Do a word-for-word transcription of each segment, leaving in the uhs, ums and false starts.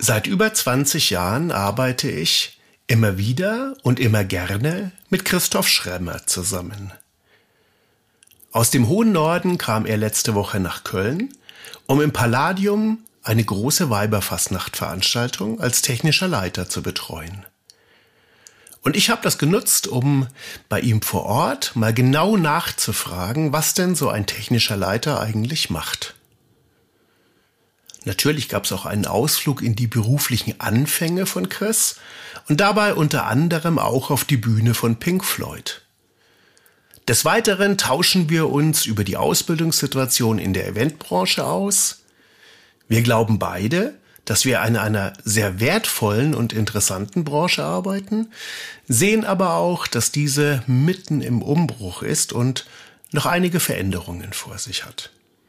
Seit über zwanzig Jahren arbeite ich immer wieder und immer gerne mit Christoph Schremmer zusammen. Aus dem hohen Norden kam er letzte Woche nach Köln, um im Palladium eine große Weiberfastnacht-Veranstaltung als technischer Leiter zu betreuen. Und ich habe das genutzt, um bei ihm vor Ort mal genau nachzufragen, was denn so ein technischer Leiter eigentlich macht. Natürlich gab es auch einen Ausflug in die beruflichen Anfänge von Chris und dabei unter anderem auch auf die Bühne von Pink Floyd. Des Weiteren tauschen wir uns über die Ausbildungssituation in der Eventbranche aus. Wir glauben beide, dass wir in einer sehr wertvollen und interessanten Branche arbeiten, sehen aber auch, dass diese mitten im Umbruch ist und noch einige Veränderungen vor sich hat.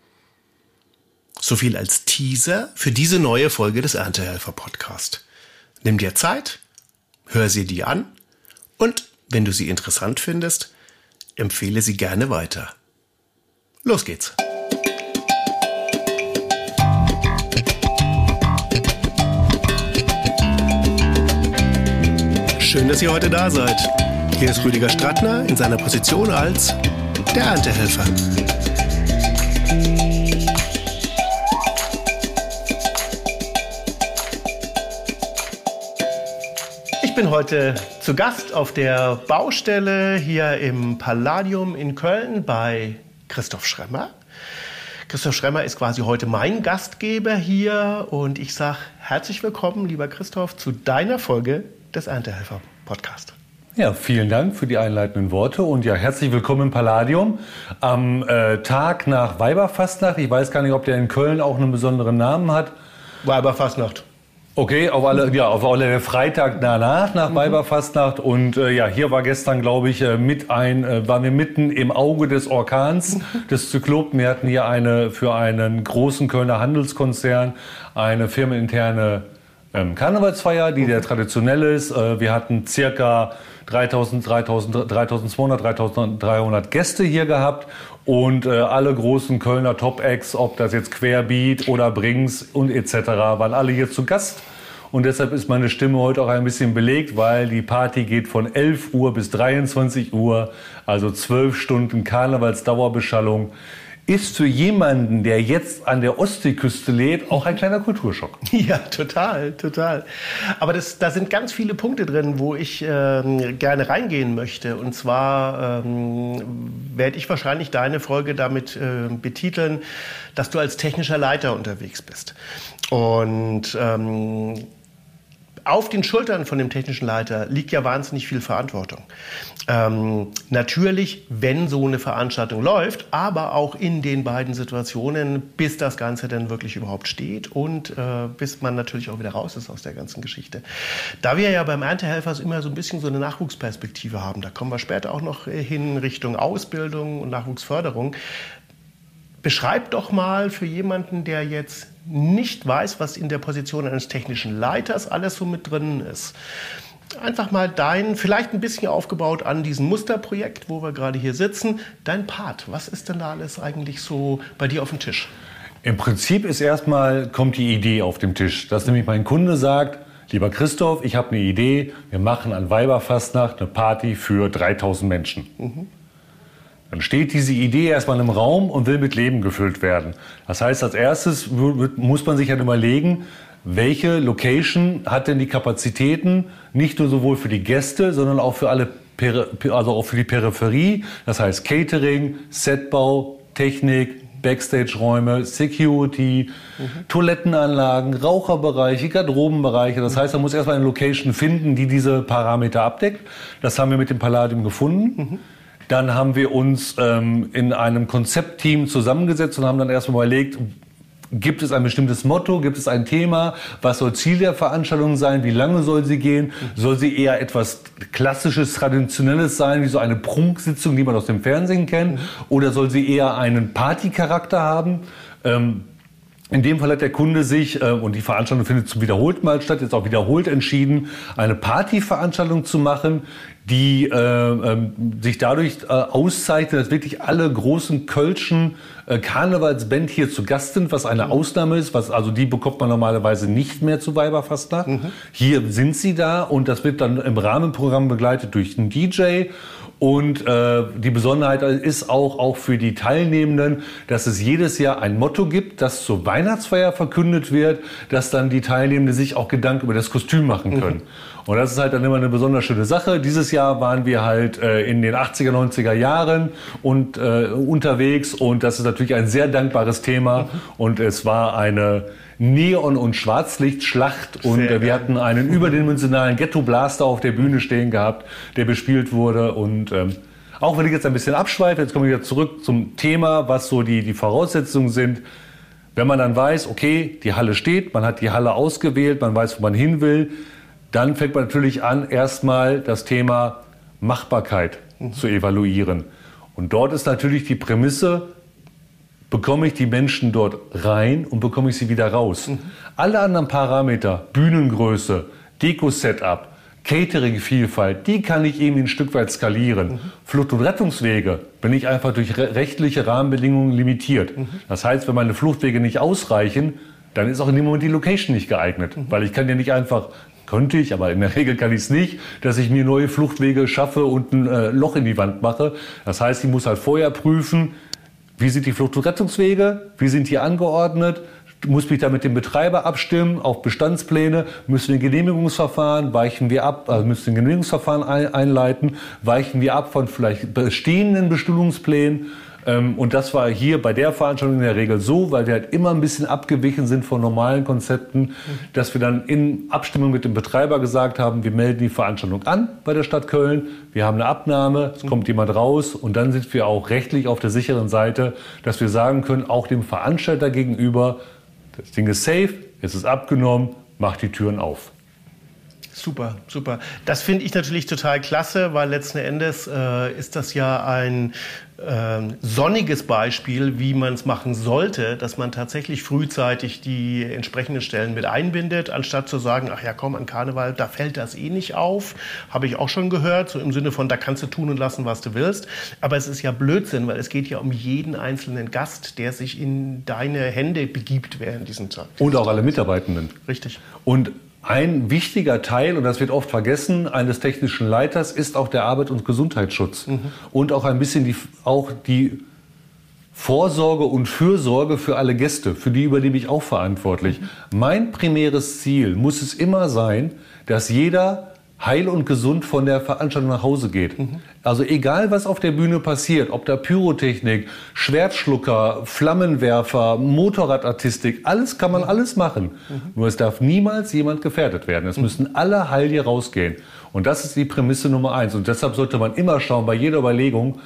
So viel als Teaser für diese neue Folge des Erntehelfer-Podcast. Nimm dir Zeit, hör sie dir an und, wenn du sie interessant findest, empfehle sie gerne weiter. Los geht's! Schön, dass ihr heute da seid. Hier ist Rüdiger Strattner in seiner Position als der Erntehelfer. Ich bin heute zu Gast auf der Baustelle hier im Palladium in Köln bei Christoph Schremmer. Christoph Schremmer ist quasi heute mein Gastgeber hier und ich sage herzlich willkommen, lieber Christoph, zu deiner Folge des Erntehelfer-Podcast. Ja, vielen Dank für die einleitenden Worte und ja, herzlich willkommen im Palladium am äh, Tag nach Weiberfastnacht. Ich weiß gar nicht, ob der in Köln auch einen besonderen Namen hat. Weiberfastnacht. Okay, auf alle, ja, auf alle der Freitag danach, nach mhm. Weiberfastnacht. Und äh, ja, hier war gestern, glaube ich, äh, mit ein, äh, waren wir mitten im Auge des Orkans, des Zyklopen. Wir hatten hier eine für einen großen Kölner Handelskonzern eine firmeninterne ähm, Karnevalsfeier, die sehr traditionell ist. Äh, wir hatten circa dreitausend, dreitausendzweihundert, dreitausenddreihundert Gäste hier gehabt. Und äh, alle großen Kölner Top-Acts, ob das jetzt Querbeat oder Brings und et cetera, waren alle hier zu Gast. Und deshalb ist meine Stimme heute auch ein bisschen belegt, weil die Party geht von elf Uhr bis dreiundzwanzig Uhr, also zwölf Stunden Karnevalsdauerbeschallung. Ist für jemanden, der jetzt an der Ostseeküste lebt, auch ein kleiner Kulturschock. Ja, total, total. Aber das, da sind ganz viele Punkte drin, wo ich ähm, gerne reingehen möchte. Und zwar ähm, werde ich wahrscheinlich deine Folge damit äh, betiteln, dass du als technischer Leiter unterwegs bist. Und ähm, auf den Schultern von dem technischen Leiter liegt ja wahnsinnig viel Verantwortung. Ähm, natürlich, wenn so eine Veranstaltung läuft, aber auch in den beiden Situationen, bis das Ganze dann wirklich überhaupt steht und äh, bis man natürlich auch wieder raus ist aus der ganzen Geschichte. Da wir ja beim Erntehelfers immer so ein bisschen so eine Nachwuchsperspektive haben, da kommen wir später auch noch hin Richtung Ausbildung und Nachwuchsförderung. Beschreib doch mal für jemanden, der jetzt nicht weiß, was in der Position eines technischen Leiters alles so mit drin ist. Einfach mal dein, vielleicht ein bisschen aufgebaut an diesem Musterprojekt, wo wir gerade hier sitzen, dein Part. Was ist denn da alles eigentlich so bei dir auf dem Tisch? Im Prinzip ist erstmal, kommt die Idee auf dem Tisch, dass nämlich mein Kunde sagt, lieber Christoph, ich habe eine Idee, wir machen an Weiberfastnacht eine Party für dreitausend Menschen. Mhm. Dann steht diese Idee erstmal im Raum und will mit Leben gefüllt werden. Das heißt, als erstes muss man sich halt überlegen, welche Location hat denn die Kapazitäten, nicht nur sowohl für die Gäste, sondern auch für alle, also auch für die Peripherie. Das heißt Catering, Setbau, Technik, Backstage-Räume, Security, mhm. Toilettenanlagen, Raucherbereiche, Garderobenbereiche. Das heißt, man muss erstmal eine Location finden, die diese Parameter abdeckt. Das haben wir mit dem Palladium gefunden. Mhm. Dann haben wir uns ähm, in einem Konzeptteam zusammengesetzt und haben dann erstmal überlegt, gibt es ein bestimmtes Motto, gibt es ein Thema, was soll Ziel der Veranstaltung sein, wie lange soll sie gehen, soll sie eher etwas Klassisches, Traditionelles sein, wie so eine Prunksitzung, die man aus dem Fernsehen kennt, oder soll sie eher einen Partycharakter haben? Ähm, In dem Fall hat der Kunde sich, äh, und die Veranstaltung findet zum wiederholten Mal statt, jetzt auch wiederholt entschieden, eine Partyveranstaltung zu machen, die äh, äh, sich dadurch äh, auszeichnet, dass wirklich alle großen kölschen äh, Karnevalsband hier zu Gast sind, was eine Ausnahme ist, was also die bekommt man normalerweise nicht mehr zu Weiberfastnacht. Mhm. Hier sind sie da und das wird dann im Rahmenprogramm begleitet durch einen D J. Und äh, die Besonderheit ist auch, auch für die Teilnehmenden, dass es jedes Jahr ein Motto gibt, das zur Weihnachtsfeier verkündet wird, dass dann die Teilnehmenden sich auch Gedanken über das Kostüm machen können. Mhm. Und das ist halt dann immer eine besonders schöne Sache. Dieses Jahr waren wir halt äh, in den achtziger, neunziger Jahren und äh, unterwegs und das ist natürlich ein sehr dankbares Thema. Mhm. Und es war eine Neon- und Schwarzlichtschlacht und äh, wir hatten einen überdimensionalen Ghetto-Blaster auf der Bühne stehen gehabt, der bespielt wurde und ähm, auch wenn ich jetzt ein bisschen abschweife, jetzt komme ich wieder zurück zum Thema, was so die, die Voraussetzungen sind. Wenn man dann weiß, okay, die Halle steht, man hat die Halle ausgewählt, man weiß, wo man hin will, dann fängt man natürlich an, erstmal das Thema Machbarkeit mhm. zu evaluieren. Und dort ist natürlich die Prämisse, bekomme ich die Menschen dort rein und bekomme ich sie wieder raus. Mhm. Alle anderen Parameter, Bühnengröße, Deko-Setup, Catering-Vielfalt, die kann ich eben ein Stück weit skalieren. Mhm. Flucht- und Rettungswege bin ich einfach durch rechtliche Rahmenbedingungen limitiert. Mhm. Das heißt, wenn meine Fluchtwege nicht ausreichen, dann ist auch in dem Moment die Location nicht geeignet. Mhm. Weil ich kann ja nicht einfach, könnte ich, aber in der Regel kann ich es nicht, dass ich mir neue Fluchtwege schaffe und ein äh, Loch in die Wand mache. Das heißt, ich muss halt vorher prüfen, wie sind die Flucht- und Rettungswege? Wie sind die angeordnet? Muss mich da mit dem Betreiber abstimmen? Auf Bestandspläne? Müssen wir ein Genehmigungsverfahren? Weichen wir ab? Also müssen wir ein Genehmigungsverfahren ein, einleiten? Weichen wir ab von vielleicht bestehenden Bestuhlungsplänen? Und das war hier bei der Veranstaltung in der Regel so, weil wir halt immer ein bisschen abgewichen sind von normalen Konzepten, dass wir dann in Abstimmung mit dem Betreiber gesagt haben, wir melden die Veranstaltung an bei der Stadt Köln, wir haben eine Abnahme, es kommt jemand raus und dann sind wir auch rechtlich auf der sicheren Seite, dass wir sagen können, auch dem Veranstalter gegenüber, das Ding ist safe, es ist abgenommen, macht die Türen auf. Super, super. Das finde ich natürlich total klasse, weil letzten Endes äh, ist das ja ein äh, sonniges Beispiel, wie man es machen sollte, dass man tatsächlich frühzeitig die entsprechenden Stellen mit einbindet, anstatt zu sagen, ach ja, komm, an Karneval, da fällt das eh nicht auf. Habe ich auch schon gehört, so im Sinne von, da kannst du tun und lassen, was du willst. Aber es ist ja Blödsinn, weil es geht ja um jeden einzelnen Gast, der sich in deine Hände begibt während diesem Tag. Und auch alle Mitarbeitenden. Richtig. Und ein wichtiger Teil, und das wird oft vergessen, eines technischen Leiters ist auch der Arbeit- und Gesundheitsschutz. Mhm. Und auch ein bisschen die, auch die Vorsorge und Fürsorge für alle Gäste, für die übernehme ich auch verantwortlich. Mhm. Mein primäres Ziel muss es immer sein, dass jeder heil und gesund von der Veranstaltung nach Hause geht. Mhm. Also egal, was auf der Bühne passiert, ob da Pyrotechnik, Schwertschlucker, Flammenwerfer, Motorradartistik, alles kann man alles machen. Mhm. Nur es darf niemals jemand gefährdet werden. Es mhm. müssen alle heil hier rausgehen. Und das ist die Prämisse Nummer eins. Und deshalb sollte man immer schauen, bei jeder Überlegung,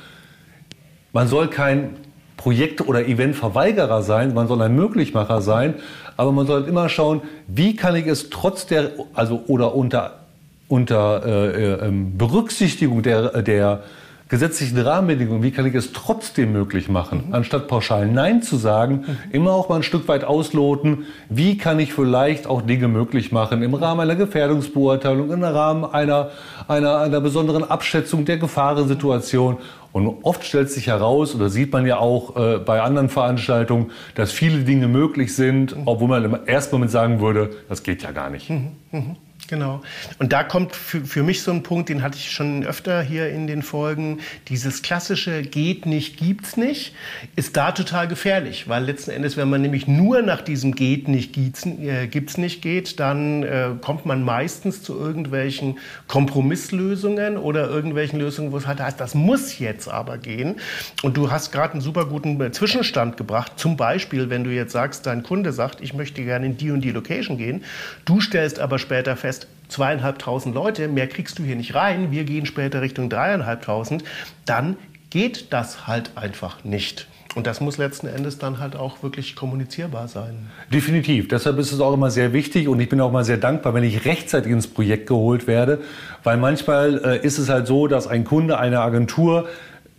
man soll kein Projekt- oder Eventverweigerer sein, man soll ein Möglichmacher sein, aber man soll immer schauen, wie kann ich es trotz der, also oder unter unter äh, äh, Berücksichtigung der, der gesetzlichen Rahmenbedingungen, wie kann ich es trotzdem möglich machen, mhm. anstatt pauschal Nein zu sagen, mhm. immer auch mal ein Stück weit ausloten, wie kann ich vielleicht auch Dinge möglich machen im Rahmen einer Gefährdungsbeurteilung, im Rahmen einer, einer, einer besonderen Abschätzung der Gefahrensituation. Und oft stellt sich heraus, oder sieht man ja auch äh, bei anderen Veranstaltungen, dass viele Dinge möglich sind, mhm. obwohl man im ersten Moment sagen würde, das geht ja gar nicht. Mhm. Mhm. Genau. Und da kommt für, für mich so ein Punkt, den hatte ich schon öfter hier in den Folgen. Dieses klassische geht nicht, gibt's nicht, ist da total gefährlich. Weil letzten Endes, wenn man nämlich nur nach diesem geht nicht, gibt's, äh, gibt's nicht geht, dann äh, kommt man meistens zu irgendwelchen Kompromisslösungen oder irgendwelchen Lösungen, wo es halt heißt, das muss jetzt aber gehen. Und du hast gerade einen super guten Zwischenstand gebracht. Zum Beispiel, wenn du jetzt sagst, dein Kunde sagt, ich möchte gerne in die und die Location gehen. Du stellst aber später fest, zweieinhalbtausend Leute, mehr kriegst du hier nicht rein, wir gehen später Richtung dreieinhalbtausend, dann geht das halt einfach nicht. Und das muss letzten Endes dann halt auch wirklich kommunizierbar sein. Definitiv. Deshalb ist es auch immer sehr wichtig und ich bin auch mal sehr dankbar, wenn ich rechtzeitig ins Projekt geholt werde, weil manchmal äh, ist es halt so, dass ein Kunde, eine Agentur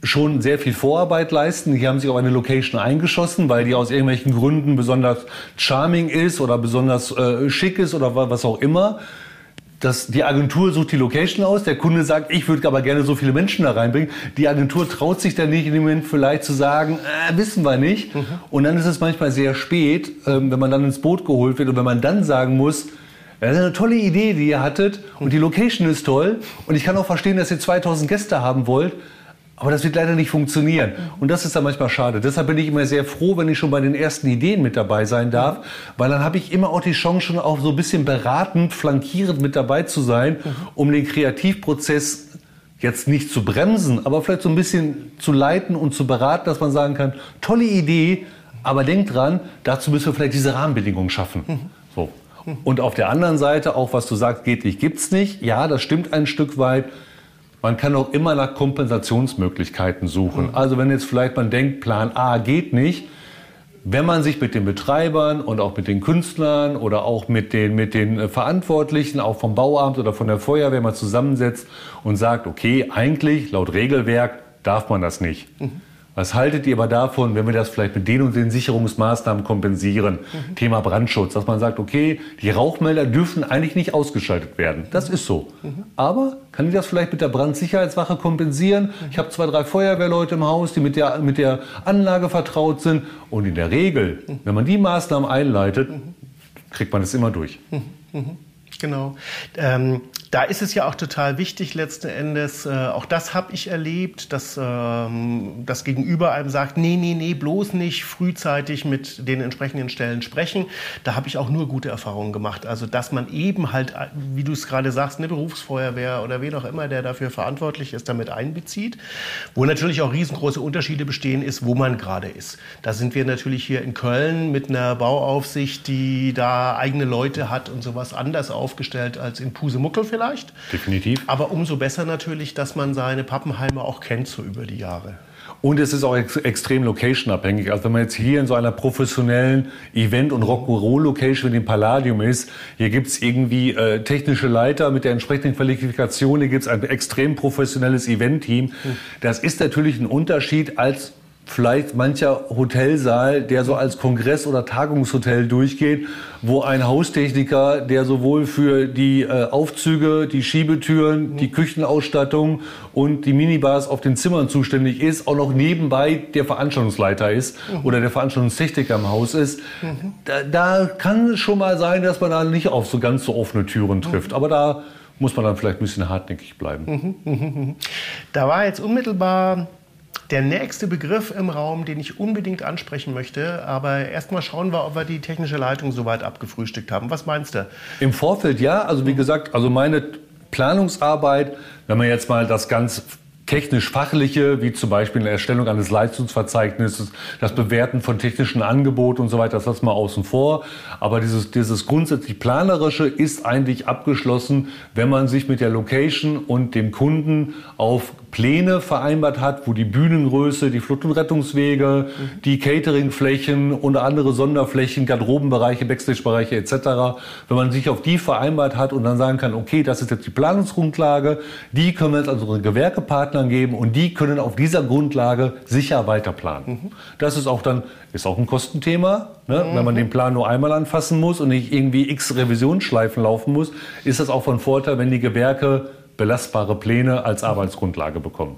schon sehr viel Vorarbeit leisten. Die haben sich auf eine Location eingeschossen, weil die aus irgendwelchen Gründen besonders charming ist oder besonders äh, schick ist oder was auch immer. Das, die Agentur sucht die Location aus, der Kunde sagt, ich würde aber gerne so viele Menschen da reinbringen. Die Agentur traut sich dann nicht in dem Moment vielleicht zu sagen, äh, wissen wir nicht. Mhm. Und dann ist es manchmal sehr spät, ähm, wenn man dann ins Boot geholt wird und wenn man dann sagen muss, das ist eine tolle Idee, die ihr hattet und die Location ist toll und ich kann auch verstehen, dass ihr zweitausend Gäste haben wollt. Aber das wird leider nicht funktionieren. Und das ist dann manchmal schade. Deshalb bin ich immer sehr froh, wenn ich schon bei den ersten Ideen mit dabei sein darf. Mhm. Weil dann habe ich immer auch die Chance, schon auch so ein bisschen beratend, flankierend mit dabei zu sein, mhm. um den Kreativprozess jetzt nicht zu bremsen, aber vielleicht so ein bisschen zu leiten und zu beraten, dass man sagen kann, tolle Idee, aber denkt dran, dazu müssen wir vielleicht diese Rahmenbedingungen schaffen. Mhm. So. Und auf der anderen Seite, auch was du sagst, geht nicht, gibt's nicht. Ja, das stimmt ein Stück weit. Man kann auch immer nach Kompensationsmöglichkeiten suchen. Mhm. Also wenn jetzt vielleicht man denkt, Plan A geht nicht, wenn man sich mit den Betreibern und auch mit den Künstlern oder auch mit den, mit den Verantwortlichen, auch vom Bauamt oder von der Feuerwehr mal zusammensetzt und sagt, okay, eigentlich laut Regelwerk darf man das nicht. Mhm. Was haltet ihr aber davon, wenn wir das vielleicht mit den und den Sicherungsmaßnahmen kompensieren? Mhm. Thema Brandschutz, dass man sagt, okay, die Rauchmelder dürfen eigentlich nicht ausgeschaltet werden. Das ist so. Mhm. Aber kann ich das vielleicht mit der Brandsicherheitswache kompensieren? Mhm. Ich habe zwei, drei Feuerwehrleute im Haus, die mit der, mit der Anlage vertraut sind. Und in der Regel, mhm. wenn man die Maßnahmen einleitet, mhm. kriegt man es immer durch. Mhm. Mhm. Genau. Ähm, da ist es ja auch total wichtig letzten Endes, äh, auch das habe ich erlebt, dass ähm, das Gegenüber einem sagt, nee, nee, nee, bloß nicht frühzeitig mit den entsprechenden Stellen sprechen. Da habe ich auch nur gute Erfahrungen gemacht. Also dass man eben halt, wie du es gerade sagst, eine Berufsfeuerwehr oder wen auch immer, der dafür verantwortlich ist, damit einbezieht. Wo natürlich auch riesengroße Unterschiede bestehen ist, wo man gerade ist. Da sind wir natürlich hier in Köln mit einer Bauaufsicht, die da eigene Leute hat und sowas anders aufgestellt als in Pusemuckel vielleicht. Definitiv. Aber umso besser natürlich, dass man seine Pappenheimer auch kennt so über die Jahre. Und es ist auch ex extrem location-abhängig. Also wenn man jetzt hier in so einer professionellen Event- und Rock'n'Roll-Location wie dem Palladium ist, hier gibt's irgendwie äh, technische Leiter mit der entsprechenden Qualifikation, hier gibt's ein extrem professionelles Event-Team. Das ist natürlich ein Unterschied als vielleicht mancher Hotelsaal, der so als Kongress- oder Tagungshotel durchgeht, wo ein Haustechniker, der sowohl für die äh, Aufzüge, die Schiebetüren, mhm. die Küchenausstattung und die Minibars auf den Zimmern zuständig ist, auch noch nebenbei der Veranstaltungsleiter ist mhm. oder der Veranstaltungstechniker im Haus ist. Mhm. Da, da kann es schon mal sein, dass man da nicht auf so ganz so offene Türen trifft. Mhm. Aber da muss man dann vielleicht ein bisschen hartnäckig bleiben. Mhm. Da war jetzt unmittelbar der nächste Begriff im Raum, den ich unbedingt ansprechen möchte. Aber erstmal schauen wir, ob wir die technische Leitung soweit abgefrühstückt haben. Was meinst du? Im Vorfeld ja. Also wie gesagt, also meine Planungsarbeit, wenn man jetzt mal das ganz technisch-fachliche, wie zum Beispiel eine Erstellung eines Leistungsverzeichnisses, das Bewerten von technischen Angeboten und so weiter, das lassen wir außen vor. Aber dieses, dieses grundsätzlich Planerische ist eigentlich abgeschlossen, wenn man sich mit der Location und dem Kunden auf Pläne vereinbart hat, wo die Bühnengröße, die Flut- und Rettungswege, mhm. die Cateringflächen und andere Sonderflächen, Garderobenbereiche, Backstage-Bereiche et cetera, wenn man sich auf die vereinbart hat und dann sagen kann, okay, das ist jetzt die Planungsgrundlage, die können wir jetzt also unseren Gewerkepartnern geben und die können auf dieser Grundlage sicher weiterplanen. Mhm. Das ist auch dann, ist auch ein Kostenthema, ne? Mhm. Wenn man den Plan nur einmal anfassen muss und nicht irgendwie x Revisionsschleifen laufen muss, ist das auch von Vorteil, wenn die Gewerke belastbare Pläne als Arbeitsgrundlage bekommen.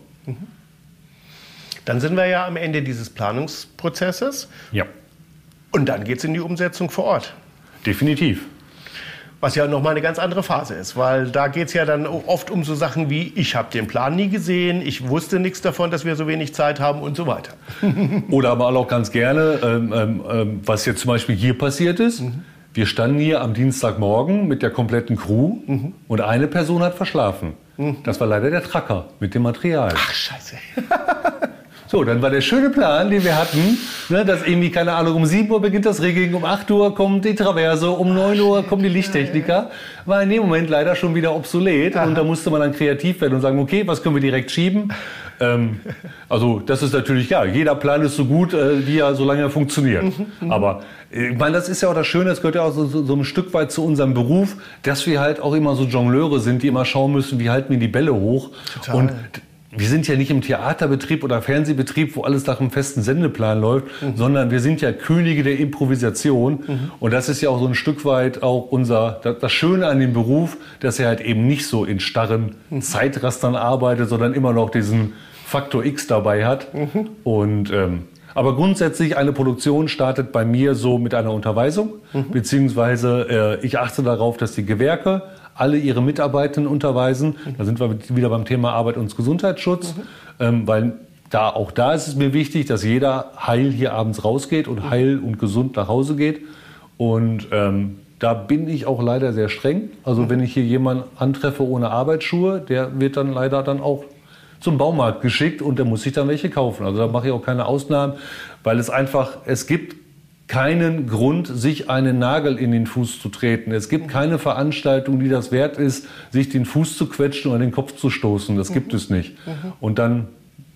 Dann sind wir ja am Ende dieses Planungsprozesses. Ja. Und dann geht es in die Umsetzung vor Ort. Definitiv. Was ja nochmal eine ganz andere Phase ist, weil da geht es ja dann oft um so Sachen wie, ich habe den Plan nie gesehen, ich wusste nichts davon, dass wir so wenig Zeit haben und so weiter. Oder aber auch ganz gerne, ähm, ähm, was jetzt zum Beispiel hier passiert ist. Mhm. Wir standen hier am Dienstagmorgen mit der kompletten Crew mhm. und eine Person hat verschlafen. Mhm. Das war leider der Tracker mit dem Material. Ach, scheiße. So, dann war der schöne Plan, den wir hatten, ne, dass irgendwie, keine Ahnung, um sieben Uhr beginnt das Regeln, um acht Uhr kommt die Traverse, um neun Uhr kommen die Lichttechniker. War in dem Moment leider schon wieder obsolet. Aha. Und da musste man dann kreativ werden und sagen, okay, was können wir direkt schieben? Ähm, also das ist natürlich, ja, jeder Plan ist so gut, äh, wie er, solange er funktioniert. Mhm, Aber ich meine, das ist ja auch das Schöne, das gehört ja auch so, so, so ein Stück weit zu unserem Beruf, dass wir halt auch immer so Jongleure sind, die immer schauen müssen, wie halten wir die Bälle hoch. Total. Und wir sind ja nicht im Theaterbetrieb oder Fernsehbetrieb, wo alles nach einem festen Sendeplan läuft, mhm. sondern wir sind ja Könige der Improvisation. Mhm. Und das ist ja auch so ein Stück weit auch unser, das Schöne an dem Beruf, dass er halt eben nicht so in starren mhm. Zeitrastern arbeitet, sondern immer noch diesen Faktor X dabei hat. Mhm. Und, ähm, aber grundsätzlich, eine Produktion startet bei mir so mit einer Unterweisung, mhm. beziehungsweise äh, ich achte darauf, dass die Gewerke alle ihre Mitarbeitenden unterweisen. Da sind wir wieder beim Thema Arbeit und Gesundheitsschutz, mhm. ähm, weil da, auch da ist es mir wichtig, dass jeder heil hier abends rausgeht und heil und gesund nach Hause geht. Und ähm, da bin ich auch leider sehr streng. Also mhm. wenn ich hier jemanden antreffe ohne Arbeitsschuhe, der wird dann leider dann auch zum Baumarkt geschickt und der muss sich dann welche kaufen. Also da mache ich auch keine Ausnahmen, weil es einfach, es gibt keinen Grund, sich einen Nagel in den Fuß zu treten. Es gibt keine Veranstaltung, die das wert ist, sich den Fuß zu quetschen oder den Kopf zu stoßen. Das gibt mhm. es nicht. Mhm. Und dann,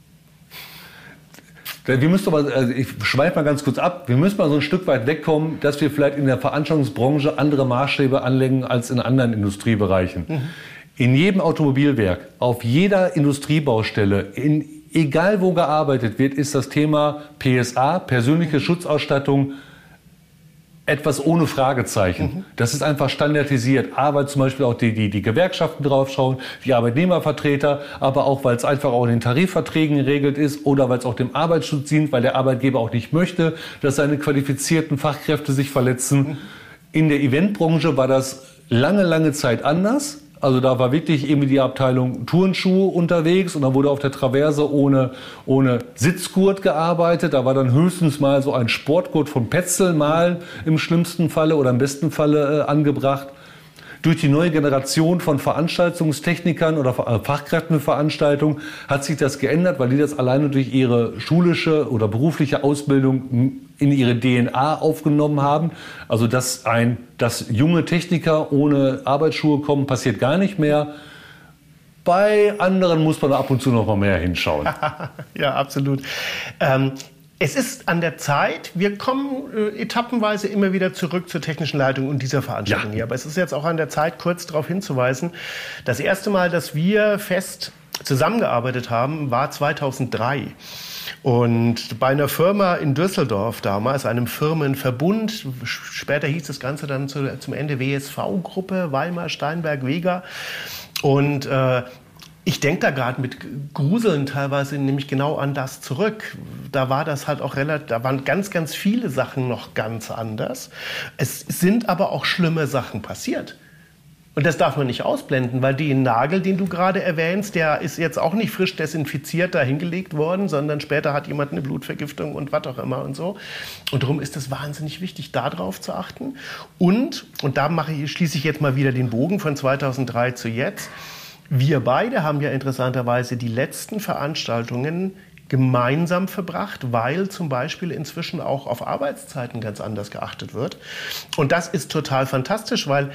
wir müssen aber, also ich schweife mal ganz kurz ab, wir müssen mal so ein Stück weit wegkommen, dass wir vielleicht in der Veranstaltungsbranche andere Maßstäbe anlegen als in anderen Industriebereichen. Mhm. In jedem Automobilwerk, auf jeder Industriebaustelle, in egal wo gearbeitet wird, ist das Thema P S A, persönliche Schutzausstattung, etwas ohne Fragezeichen. Mhm. Das ist einfach standardisiert. A, weil zum Beispiel auch die, die, die Gewerkschaften draufschauen, die Arbeitnehmervertreter, aber auch, weil es einfach auch in den Tarifverträgen geregelt ist oder weil es auch dem Arbeitsschutz dient, weil der Arbeitgeber auch nicht möchte, dass seine qualifizierten Fachkräfte sich verletzen. Mhm. In der Eventbranche war das lange, lange Zeit anders. Also da war wirklich irgendwie die Abteilung Turnschuhe unterwegs und da wurde auf der Traverse ohne, ohne Sitzgurt gearbeitet. Da war dann höchstens mal so ein Sportgurt von Petzl mal im schlimmsten Falle oder im besten Falle äh, angebracht. Durch die neue Generation von Veranstaltungstechnikern oder Fachkräften für Veranstaltungen hat sich das geändert, weil die das alleine durch ihre schulische oder berufliche Ausbildung in ihre D N A aufgenommen haben. Also dass, ein, dass junge Techniker ohne Arbeitsschuhe kommen, passiert gar nicht mehr. Bei anderen muss man ab und zu noch mal mehr hinschauen. Ja, absolut. Ähm Es ist an der Zeit, wir kommen äh, etappenweise immer wieder zurück zur technischen Leitung und dieser Veranstaltung ja. hier. Aber es ist jetzt auch an der Zeit, kurz darauf hinzuweisen, das erste Mal, dass wir fest zusammengearbeitet haben, war zweitausenddrei. Und bei einer Firma in Düsseldorf damals, einem Firmenverbund, später hieß das Ganze dann zu, zum Ende W S V-Gruppe, Weimar, Steinberg, Vega. Und äh, ich denke da gerade mit Gruseln teilweise nämlich genau an das zurück. Da war das halt auch relativ, da waren ganz, ganz viele Sachen noch ganz anders. Es sind aber auch schlimme Sachen passiert. Und das darf man nicht ausblenden, weil den Nagel, den du gerade erwähnst, der ist jetzt auch nicht frisch desinfiziert da hingelegt worden, sondern später hat jemand eine Blutvergiftung und was auch immer und so. Und darum ist es wahnsinnig wichtig, darauf zu achten. Und, und da mache ich, schließe ich jetzt mal wieder den Bogen von zweitausenddrei zu jetzt. Wir beide haben ja interessanterweise die letzten Veranstaltungen gemeinsam verbracht, weil zum Beispiel inzwischen auch auf Arbeitszeiten ganz anders geachtet wird. Und das ist total fantastisch, weil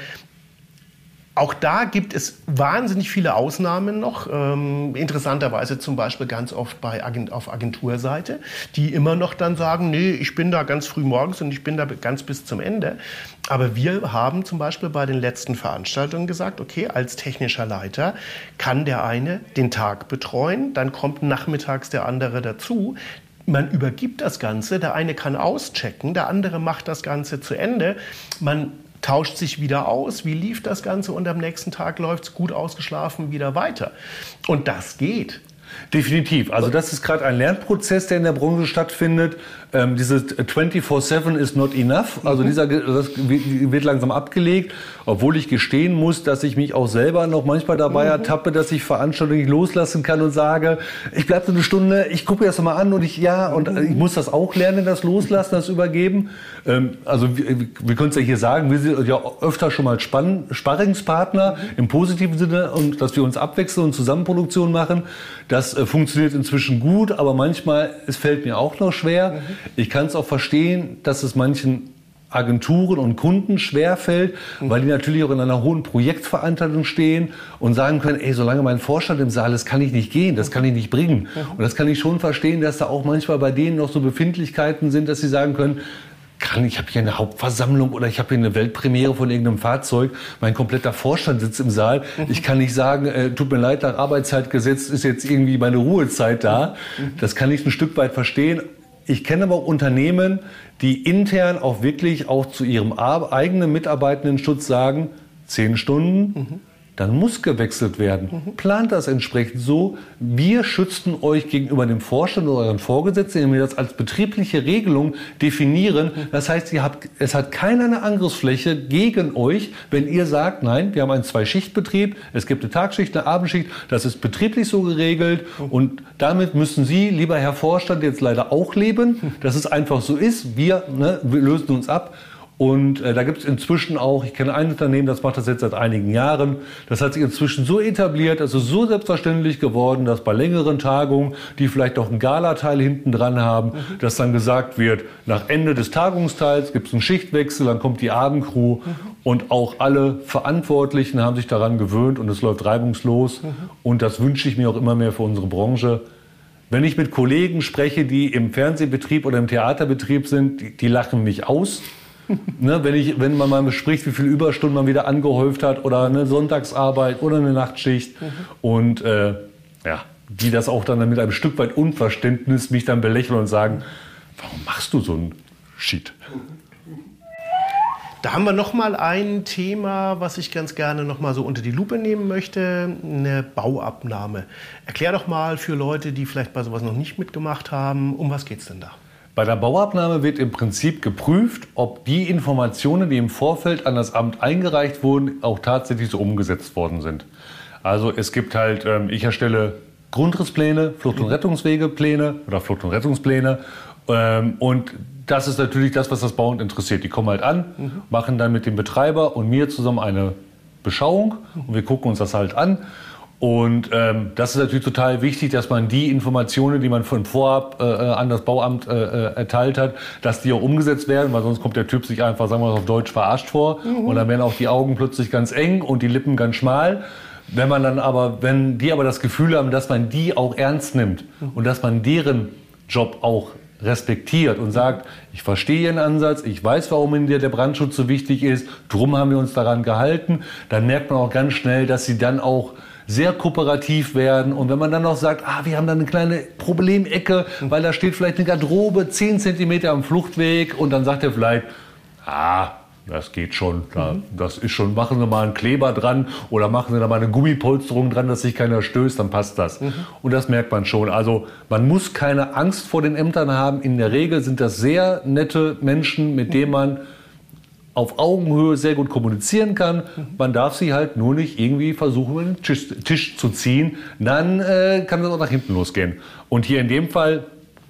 auch da gibt es wahnsinnig viele Ausnahmen noch. Ähm, interessanterweise zum Beispiel ganz oft bei Agent, auf Agenturseite, die immer noch dann sagen, nee, ich bin da ganz früh morgens und ich bin da ganz bis zum Ende. Aber wir haben zum Beispiel bei den letzten Veranstaltungen gesagt, okay, als technischer Leiter kann der eine den Tag betreuen, dann kommt nachmittags der andere dazu. Man übergibt das Ganze, der eine kann auschecken, der andere macht das Ganze zu Ende. Man tauscht sich wieder aus, wie lief das Ganze und am nächsten Tag läuft es gut ausgeschlafen wieder weiter. Und das geht. Definitiv. Also das ist gerade ein Lernprozess, der in der Branche stattfindet. Ähm, dieses vierundzwanzig sieben is not enough. Also dieser, das wird langsam abgelegt. Obwohl ich gestehen muss, dass ich mich auch selber noch manchmal dabei mhm. ertappe, dass ich Veranstaltungen nicht loslassen kann und sage, ich bleibe so eine Stunde, ich gucke mir das mal an und ich, ja, und mhm. ich muss das auch lernen, das Loslassen, das Übergeben. Ähm, also wir, wir können es ja hier sagen, wir sind ja öfter schon mal Spann, Sparringspartner mhm. im positiven Sinne und dass wir uns abwechseln und Zusammenproduktion machen. Das äh, funktioniert inzwischen gut, aber manchmal, es fällt mir auch noch schwer. Mhm. Ich kann es auch verstehen, dass es manchen Agenturen und Kunden schwerfällt, mhm. weil die natürlich auch in einer hohen Projektverantwortung stehen und sagen können, ey, solange mein Vorstand im Saal ist, kann ich nicht gehen, das kann ich nicht bringen. Mhm. Und das kann ich schon verstehen, dass da auch manchmal bei denen noch so Befindlichkeiten sind, dass sie sagen können, kann, ich habe hier eine Hauptversammlung oder ich habe hier eine Weltpremiere von irgendeinem Fahrzeug, mein kompletter Vorstand sitzt im Saal. Ich kann nicht sagen, äh, tut mir leid, nach Arbeitszeitgesetz ist jetzt irgendwie meine Ruhezeit da. Das kann ich ein Stück weit verstehen. Ich kenne aber auch Unternehmen, die intern auch wirklich auch zu ihrem eigenen Mitarbeitendenschutz sagen, zehn Stunden, mhm. dann muss gewechselt werden. Mhm. Plant das entsprechend so. Wir schützen euch gegenüber dem Vorstand oder euren Vorgesetzten, indem wir das als betriebliche Regelung definieren. Mhm. Das heißt, ihr habt, es hat keiner eine Angriffsfläche gegen euch, wenn ihr sagt, nein, wir haben einen Zwei-Schicht-Betrieb, es gibt eine Tagschicht, eine Abendschicht, das ist betrieblich so geregelt mhm. und damit müssen Sie, lieber Herr Vorstand, jetzt leider auch leben, mhm. dass es einfach so ist. Wir, ne, wir lösen uns ab. Und äh, da gibt es inzwischen auch, ich kenne ein Unternehmen, das macht das jetzt seit einigen Jahren, das hat sich inzwischen so etabliert, es ist so selbstverständlich geworden, dass bei längeren Tagungen, die vielleicht auch einen Galateil hinten dran haben, mhm. dass dann gesagt wird, nach Ende des Tagungsteils gibt es einen Schichtwechsel, dann kommt die Abendcrew mhm. und auch alle Verantwortlichen haben sich daran gewöhnt und es läuft reibungslos. Mhm. Und das wünsche ich mir auch immer mehr für unsere Branche. Wenn ich mit Kollegen spreche, die im Fernsehbetrieb oder im Theaterbetrieb sind, die, die lachen mich aus. Ne, wenn, ich, wenn man mal bespricht, wie viele Überstunden man wieder angehäuft hat oder eine Sonntagsarbeit oder eine Nachtschicht mhm. und äh, ja, die das auch dann mit einem Stück weit Unverständnis mich dann belächeln und sagen, warum machst du so einen Shit? Da haben wir noch mal ein Thema, was ich ganz gerne noch mal so unter die Lupe nehmen möchte, eine Bauabnahme. Erklär doch mal für Leute, die vielleicht bei sowas noch nicht mitgemacht haben, um was geht's denn da? Bei der Bauabnahme wird im Prinzip geprüft, ob die Informationen, die im Vorfeld an das Amt eingereicht wurden, auch tatsächlich so umgesetzt worden sind. Also es gibt halt, ähm, ich erstelle Grundrisspläne, Flucht- und Rettungswegepläne oder Flucht- und Rettungspläne ähm, und das ist natürlich das, was das Bauamt interessiert. Die kommen halt an, mhm. machen dann mit dem Betreiber und mir zusammen eine Beschauung und wir gucken uns das halt an. Und ähm, das ist natürlich total wichtig, dass man die Informationen, die man von vorab äh, an das Bauamt äh, erteilt hat, dass die auch umgesetzt werden, weil sonst kommt der Typ sich einfach, sagen wir mal auf Deutsch, verarscht vor. Mhm. Und dann werden auch die Augen plötzlich ganz eng und die Lippen ganz schmal. Wenn man dann aber, wenn die aber das Gefühl haben, dass man die auch ernst nimmt mhm. und dass man deren Job auch respektiert und sagt, ich verstehe Ihren Ansatz, ich weiß, warum Ihnen der Brandschutz so wichtig ist, drum haben wir uns daran gehalten, dann merkt man auch ganz schnell, dass sie dann auch sehr kooperativ werden. Und wenn man dann noch sagt, ah, wir haben da eine kleine Problemecke, weil da steht vielleicht eine Garderobe zehn Zentimeter am Fluchtweg und dann sagt er vielleicht, ah, das geht schon, da, das ist schon, machen Sie mal einen Kleber dran oder machen Sie da mal eine Gummipolsterung dran, dass sich keiner stößt, dann passt das. Mhm. Und das merkt man schon. Also man muss keine Angst vor den Ämtern haben. In der Regel sind das sehr nette Menschen, mit denen man auf Augenhöhe sehr gut kommunizieren kann. Man darf sie halt nur nicht irgendwie versuchen, über den Tisch, Tisch zu ziehen. Dann äh, kann das auch nach hinten losgehen. Und hier in dem Fall,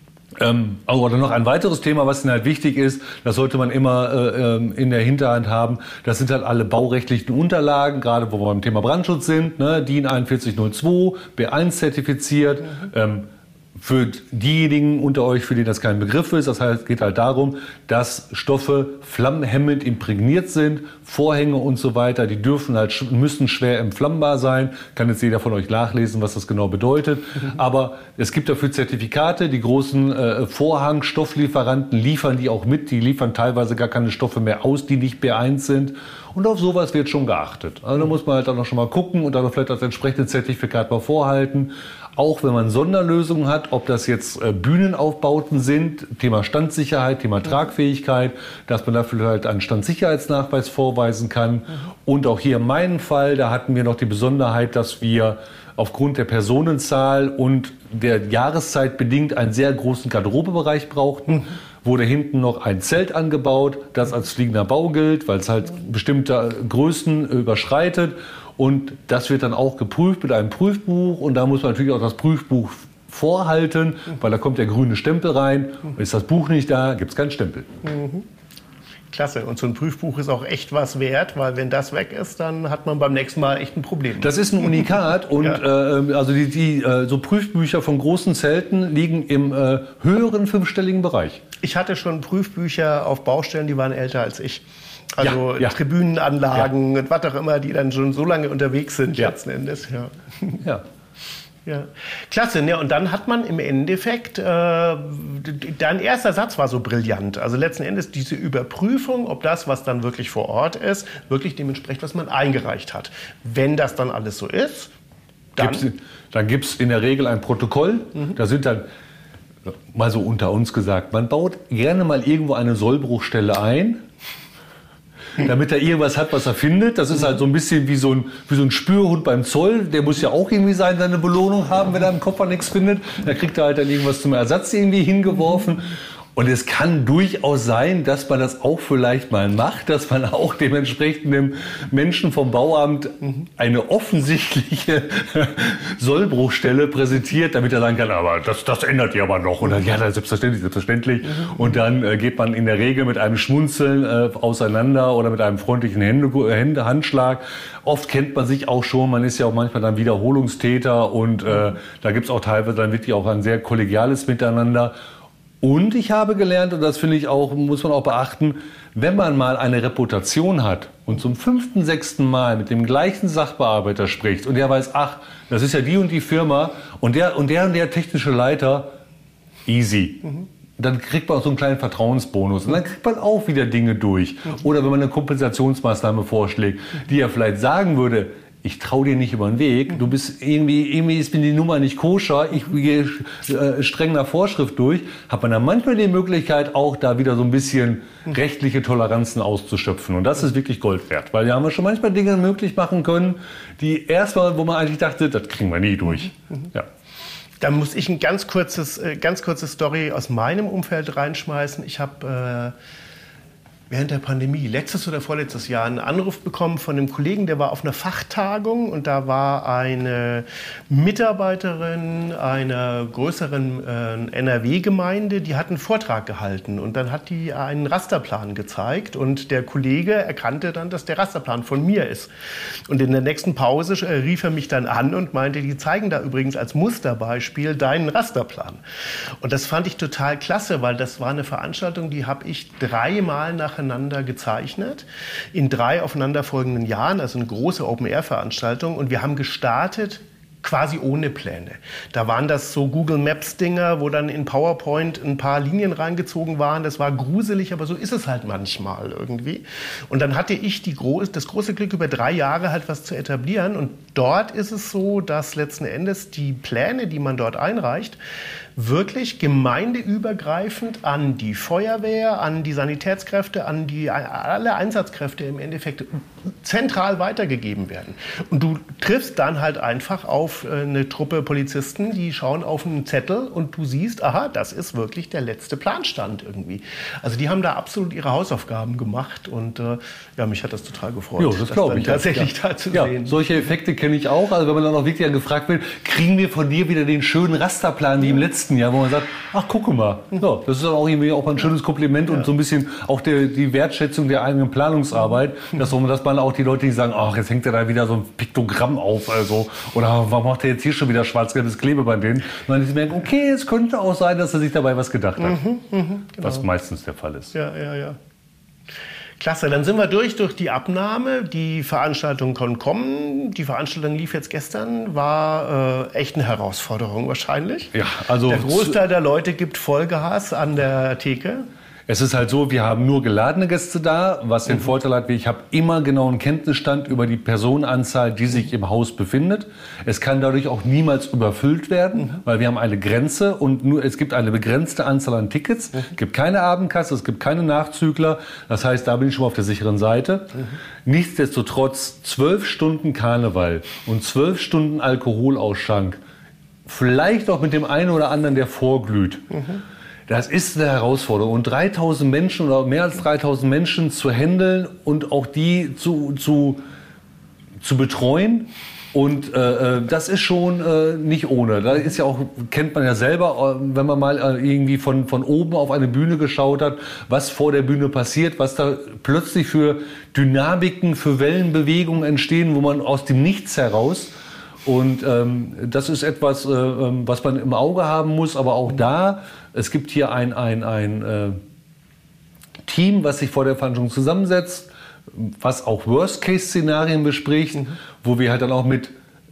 ähm, oder noch ein weiteres Thema, was Ihnen halt wichtig ist, das sollte man immer äh, in der Hinterhand haben, das sind halt alle baurechtlichen Unterlagen, gerade wo wir beim Thema Brandschutz sind, ne, D I N einundvierzig null zwei, B eins zertifiziert, mhm. ähm, für diejenigen unter euch, für die das kein Begriff ist, das heißt, es geht halt darum, dass Stoffe flammenhemmend imprägniert sind, Vorhänge und so weiter, die dürfen halt, müssen schwer entflammbar sein. Kann jetzt jeder von euch nachlesen, was das genau bedeutet. Mhm. Aber es gibt dafür Zertifikate, die großen äh, Vorhangstofflieferanten liefern die auch mit, die liefern teilweise gar keine Stoffe mehr aus, die nicht B eins sind. Und auf sowas wird schon geachtet. Also da muss man halt dann noch schon mal gucken und dann vielleicht das entsprechende Zertifikat mal vorhalten. Auch wenn man Sonderlösungen hat, ob das jetzt äh, Bühnenaufbauten sind, Thema Standsicherheit, Thema Tragfähigkeit, dass man dafür halt einen Standsicherheitsnachweis vorweisen kann. Mhm. Und auch hier in meinem Fall, da hatten wir noch die Besonderheit, dass wir aufgrund der Personenzahl und der Jahreszeit bedingt einen sehr großen Garderobebereich brauchten. Mhm. Wurde hinten noch ein Zelt angebaut, das als fliegender Bau gilt, weil es halt bestimmte Größen überschreitet. Und das wird dann auch geprüft mit einem Prüfbuch. Und da muss man natürlich auch das Prüfbuch vorhalten, weil da kommt der grüne Stempel rein. Und ist das Buch nicht da, gibt es keinen Stempel. Mhm. Klasse. Und so ein Prüfbuch ist auch echt was wert, weil wenn das weg ist, dann hat man beim nächsten Mal echt ein Problem. Das ist ein Unikat. Und ja. äh, also die, die äh, so Prüfbücher von großen Zelten liegen im äh, höheren fünfstelligen Bereich. Ich hatte schon Prüfbücher auf Baustellen, die waren älter als ich. Also ja, ja. Tribünenanlagen, ja. was auch immer, die dann schon so lange unterwegs sind ja. letzten Endes. Ja. Ja. Ja, klasse. Ne? Und dann hat man im Endeffekt, äh, dein erster Satz war so brillant. Also letzten Endes diese Überprüfung, ob das, was dann wirklich vor Ort ist, wirklich dem entspricht, was man eingereicht hat. Wenn das dann alles so ist, dann... Gibt's, dann gibt es in der Regel ein Protokoll. Mhm. Da sind dann, mal so unter uns gesagt, man baut gerne mal irgendwo eine Sollbruchstelle ein, damit er irgendwas hat, was er findet. Das ist halt so ein bisschen wie so ein, wie so ein Spürhund beim Zoll. Der muss ja auch irgendwie seine, seine Belohnung haben, wenn er im Koffer nichts findet. Da kriegt er halt dann irgendwas zum Ersatz irgendwie hingeworfen. Und es kann durchaus sein, dass man das auch vielleicht mal macht, dass man auch dementsprechend dem Menschen vom Bauamt eine offensichtliche Sollbruchstelle präsentiert, damit er sagen kann, aber das, das ändert ihr aber noch. Und dann, ja, selbstverständlich, selbstverständlich. Und dann äh, geht man in der Regel mit einem Schmunzeln äh, auseinander oder mit einem freundlichen Hände, Hände, Handschlag. Oft kennt man sich auch schon, man ist ja auch manchmal dann Wiederholungstäter und äh, da gibt's auch teilweise dann wirklich auch ein sehr kollegiales Miteinander. Und ich habe gelernt, und das finde ich auch, muss man auch beachten, wenn man mal eine Reputation hat und zum fünften, sechsten Mal mit dem gleichen Sachbearbeiter spricht und der weiß, ach, das ist ja die und die Firma und der und der und der technische Leiter, easy. Mhm. Dann kriegt man auch so einen kleinen Vertrauensbonus und dann kriegt man auch wieder Dinge durch. Oder wenn man eine Kompensationsmaßnahme vorschlägt, die er vielleicht sagen würde, ich traue dir nicht über den Weg, du bist irgendwie, irgendwie ist mir die Nummer nicht koscher, ich gehe äh, streng nach Vorschrift durch, hat man dann manchmal die Möglichkeit, auch da wieder so ein bisschen rechtliche Toleranzen auszuschöpfen. Und das ist wirklich Gold wert, weil wir haben schon manchmal Dinge möglich machen können, die erstmal, wo man eigentlich dachte, das kriegen wir nie durch. Ja. Da muss ich ein ganz kurzes, ganz kurze Story aus meinem Umfeld reinschmeißen. Ich habe äh, während der Pandemie, letztes oder vorletztes Jahr, einen Anruf bekommen von einem Kollegen, der war auf einer Fachtagung und da war eine Mitarbeiterin einer größeren äh, N R W-Gemeinde, die hat einen Vortrag gehalten und dann hat die einen Rasterplan gezeigt und der Kollege erkannte dann, dass der Rasterplan von mir ist. Und in der nächsten Pause äh, rief er mich dann an und meinte, die zeigen da übrigens als Musterbeispiel deinen Rasterplan. Und das fand ich total klasse, weil das war eine Veranstaltung, die habe ich dreimal nach gezeichnet, in drei aufeinanderfolgenden Jahren, also eine große Open-Air-Veranstaltung. Und wir haben gestartet quasi ohne Pläne. Da waren das so Google Maps-Dinger, wo dann in PowerPoint ein paar Linien reingezogen waren. Das war gruselig, aber so ist es halt manchmal irgendwie. Und dann hatte ich die gro- das große Glück, über drei Jahre halt was zu etablieren. Und dort ist es so, dass letzten Endes die Pläne, die man dort einreicht, wirklich gemeindeübergreifend an die Feuerwehr, an die Sanitätskräfte, an die, alle Einsatzkräfte im Endeffekt zentral weitergegeben werden. Und du triffst dann halt einfach auf eine Truppe Polizisten, die schauen auf einen Zettel und du siehst, aha, das ist wirklich der letzte Planstand irgendwie. Also die haben da absolut ihre Hausaufgaben gemacht und äh, ja, mich hat das total gefreut, jo, das glaube ich tatsächlich ja. da zu ja, sehen. Solche Effekte kenne ich auch. Also wenn man dann auch wirklich gefragt wird, kriegen wir von dir wieder den schönen Rasterplan wie im letzten Jahr, wo man sagt, ach, gucke mal. Ja, das ist dann auch irgendwie auch ein schönes Kompliment ja. und so ein bisschen auch der, die Wertschätzung der eigenen Planungsarbeit, dass, dass man auch die Leute, die sagen, ach, jetzt hängt er da wieder so ein Piktogramm auf, also, oder warum macht er jetzt hier schon wieder schwarz-gelbes Klebeband hin? Und dann die merken, okay, es könnte auch sein, dass er sich dabei was gedacht hat. Mhm, mh, genau. Was meistens der Fall ist. Ja, ja, ja. Klasse, dann sind wir durch, durch die Abnahme. Die Veranstaltung konnte kommen. Die Veranstaltung lief jetzt gestern, war äh, echt eine Herausforderung wahrscheinlich. Ja, also der Großteil der Leute gibt Vollgas an der Theke. Es ist halt so, wir haben nur geladene Gäste da, was den mhm. Vorteil hat, ich habe immer genau einen Kenntnisstand über die Personenanzahl, die sich im Haus befindet. Es kann dadurch auch niemals überfüllt werden, mhm. weil wir haben eine Grenze und nur, es gibt eine begrenzte Anzahl an Tickets. Mhm. Es gibt keine Abendkasse, es gibt keine Nachzügler. Das heißt, da bin ich schon mal auf der sicheren Seite. Mhm. Nichtsdestotrotz zwölf Stunden Karneval und zwölf Stunden Alkoholausschank, vielleicht auch mit dem einen oder anderen, der vorglüht. Mhm. Das ist eine Herausforderung. Und dreitausend Menschen oder mehr als dreitausend Menschen zu handeln und auch die zu, zu, zu betreuen. Und äh, das ist schon äh, nicht ohne. Da ist ja auch, kennt man ja selber, wenn man mal äh, irgendwie von, von oben auf eine Bühne geschaut hat, was vor der Bühne passiert, was da plötzlich für Dynamiken, für Wellenbewegungen entstehen, wo man aus dem Nichts heraus. Und ähm, das ist etwas, äh, was man im Auge haben muss, aber auch da, es gibt hier ein, ein, ein äh, Team, was sich vor der Veranstaltung zusammensetzt, was auch Worst-Case-Szenarien bespricht, mhm. wo wir halt dann auch mit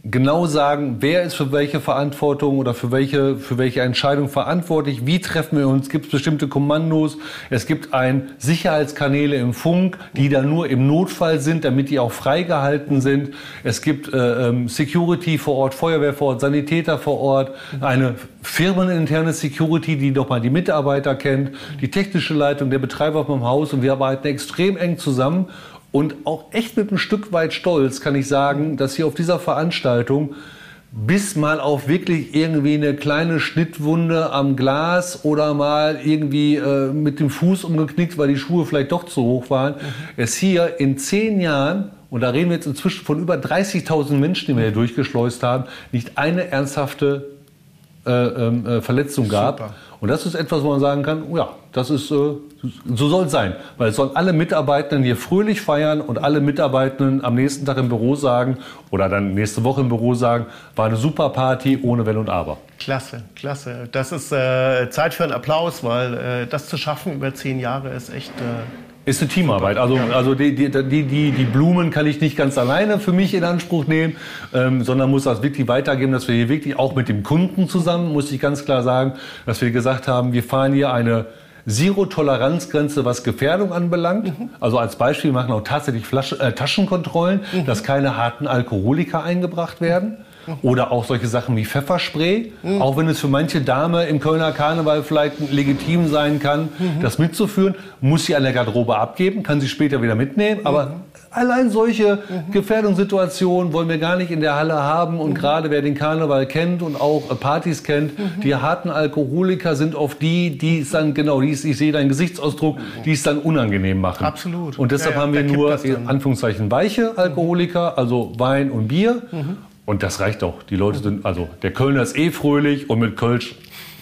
genau sagen, wer ist für welche Verantwortung oder für welche, für welche Entscheidung verantwortlich, wie treffen wir uns, gibt es bestimmte Kommandos, es gibt ein Sicherheitskanäle im Funk, die dann nur im Notfall sind, damit die auch freigehalten sind. Es gibt äh, Security vor Ort, Feuerwehr vor Ort, Sanitäter vor Ort, eine firmeninterne Security, die nochmal die Mitarbeiter kennt, die technische Leitung, der Betreiber vom Haus, und wir arbeiten extrem eng zusammen. Und auch echt mit einem Stück weit Stolz kann ich sagen, dass hier auf dieser Veranstaltung bis mal auf wirklich irgendwie eine kleine Schnittwunde am Glas oder mal irgendwie äh, mit dem Fuß umgeknickt, weil die Schuhe vielleicht doch zu hoch waren, mhm. es hier in zehn Jahren, und da reden wir jetzt inzwischen von über dreißigtausend Menschen, die wir hier durchgeschleust haben, nicht eine ernsthafte äh, äh, Verletzung gab. Super. Und das ist etwas, wo man sagen kann, oh ja, das ist, äh, so soll es sein. Weil es sollen alle Mitarbeitenden hier fröhlich feiern und alle Mitarbeitenden am nächsten Tag im Büro sagen oder dann nächste Woche im Büro sagen, war eine super Party ohne Wenn und Aber. Klasse, klasse. Das ist äh, Zeit für einen Applaus, weil äh, das zu schaffen über zehn Jahre ist echt... Äh Ist eine Teamarbeit. Also, also die, die, die, die Blumen kann ich nicht ganz alleine für mich in Anspruch nehmen, ähm, sondern muss das wirklich weitergeben, dass wir hier wirklich auch mit dem Kunden zusammen, muss ich ganz klar sagen, dass wir gesagt haben, wir fahren hier eine Zero-Toleranz-Grenze, was Gefährdung anbelangt. Mhm. Also als Beispiel, wir machen auch tatsächlich Flasche, äh, Taschenkontrollen, mhm. dass keine harten Alkoholiker eingebracht werden. Oder auch solche Sachen wie Pfefferspray, mhm. auch wenn es für manche Dame im Kölner Karneval vielleicht legitim sein kann, mhm. das mitzuführen, muss sie an der Garderobe abgeben, kann sie später wieder mitnehmen, aber mhm. allein solche mhm. Gefährdungssituationen wollen wir gar nicht in der Halle haben, und mhm. gerade wer den Karneval kennt und auch Partys kennt, mhm. die harten Alkoholiker sind oft die, die es dann, genau, die ist, ich sehe deinen Gesichtsausdruck, die es dann unangenehm machen. Absolut. Und deshalb ja, ja, haben wir nur, in Anführungszeichen, weiche Alkoholiker, also Wein und Bier. Mhm. Und das reicht doch. Die Leute sind, also der Kölner ist eh fröhlich, und mit Kölsch,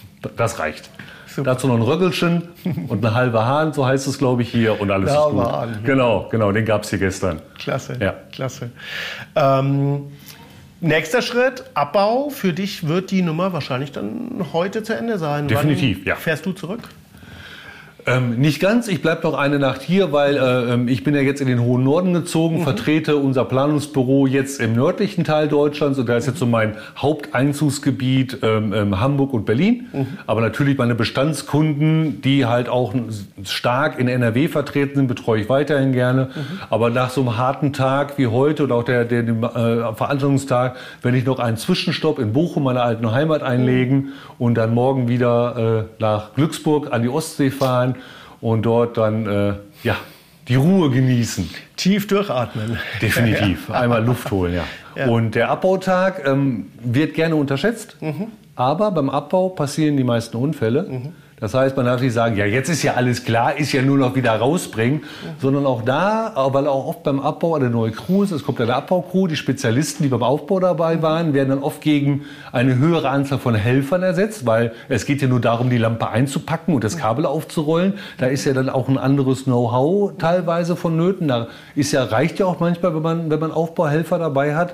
das reicht. Super. Dazu noch ein Röggelchen und eine halbe Hahn, so heißt es, glaube ich, hier, und alles ist gut. Hahn, genau, genau, den gab es hier gestern. Klasse, ja. Klasse. Ähm, nächster Schritt, Abbau. Für dich wird die Nummer wahrscheinlich dann heute zu Ende sein. Definitiv, Wann ja. Fährst du zurück? Ähm, nicht ganz, ich bleibe noch eine Nacht hier, weil äh, ich bin ja jetzt in den hohen Norden gezogen, mhm. vertrete unser Planungsbüro jetzt im nördlichen Teil Deutschlands, und da ist jetzt so mein Haupteinzugsgebiet ähm, Hamburg und Berlin. Mhm. Aber natürlich meine Bestandskunden, die halt auch stark in N R W vertreten sind, betreue ich weiterhin gerne. Mhm. Aber nach so einem harten Tag wie heute oder auch der, der, der äh, Veranstaltungstag, werde ich noch einen Zwischenstopp in Bochum, meiner alten Heimat, einlegen, mhm. und dann morgen wieder äh, nach Glücksburg an die Ostsee fahren und dort dann äh, ja, die Ruhe genießen. Tief durchatmen. Definitiv. Ja. Einmal Luft holen, ja. ja. Und der Abbautag ähm, wird gerne unterschätzt, mhm. aber beim Abbau passieren die meisten Unfälle. Mhm. Das heißt, man darf nicht sagen, ja, jetzt ist ja alles klar, ist ja nur noch wieder rausbringen, mhm. sondern auch da, weil auch oft beim Abbau eine neue Crew ist, es kommt eine Abbaucrew, die Spezialisten, die beim Aufbau dabei waren, werden dann oft gegen eine höhere Anzahl von Helfern ersetzt, weil es geht ja nur darum, die Lampe einzupacken und das Kabel aufzurollen. Da ist ja dann auch ein anderes Know-how teilweise vonnöten. Da ist ja, reicht ja auch manchmal, wenn man, wenn man Aufbauhelfer dabei hat.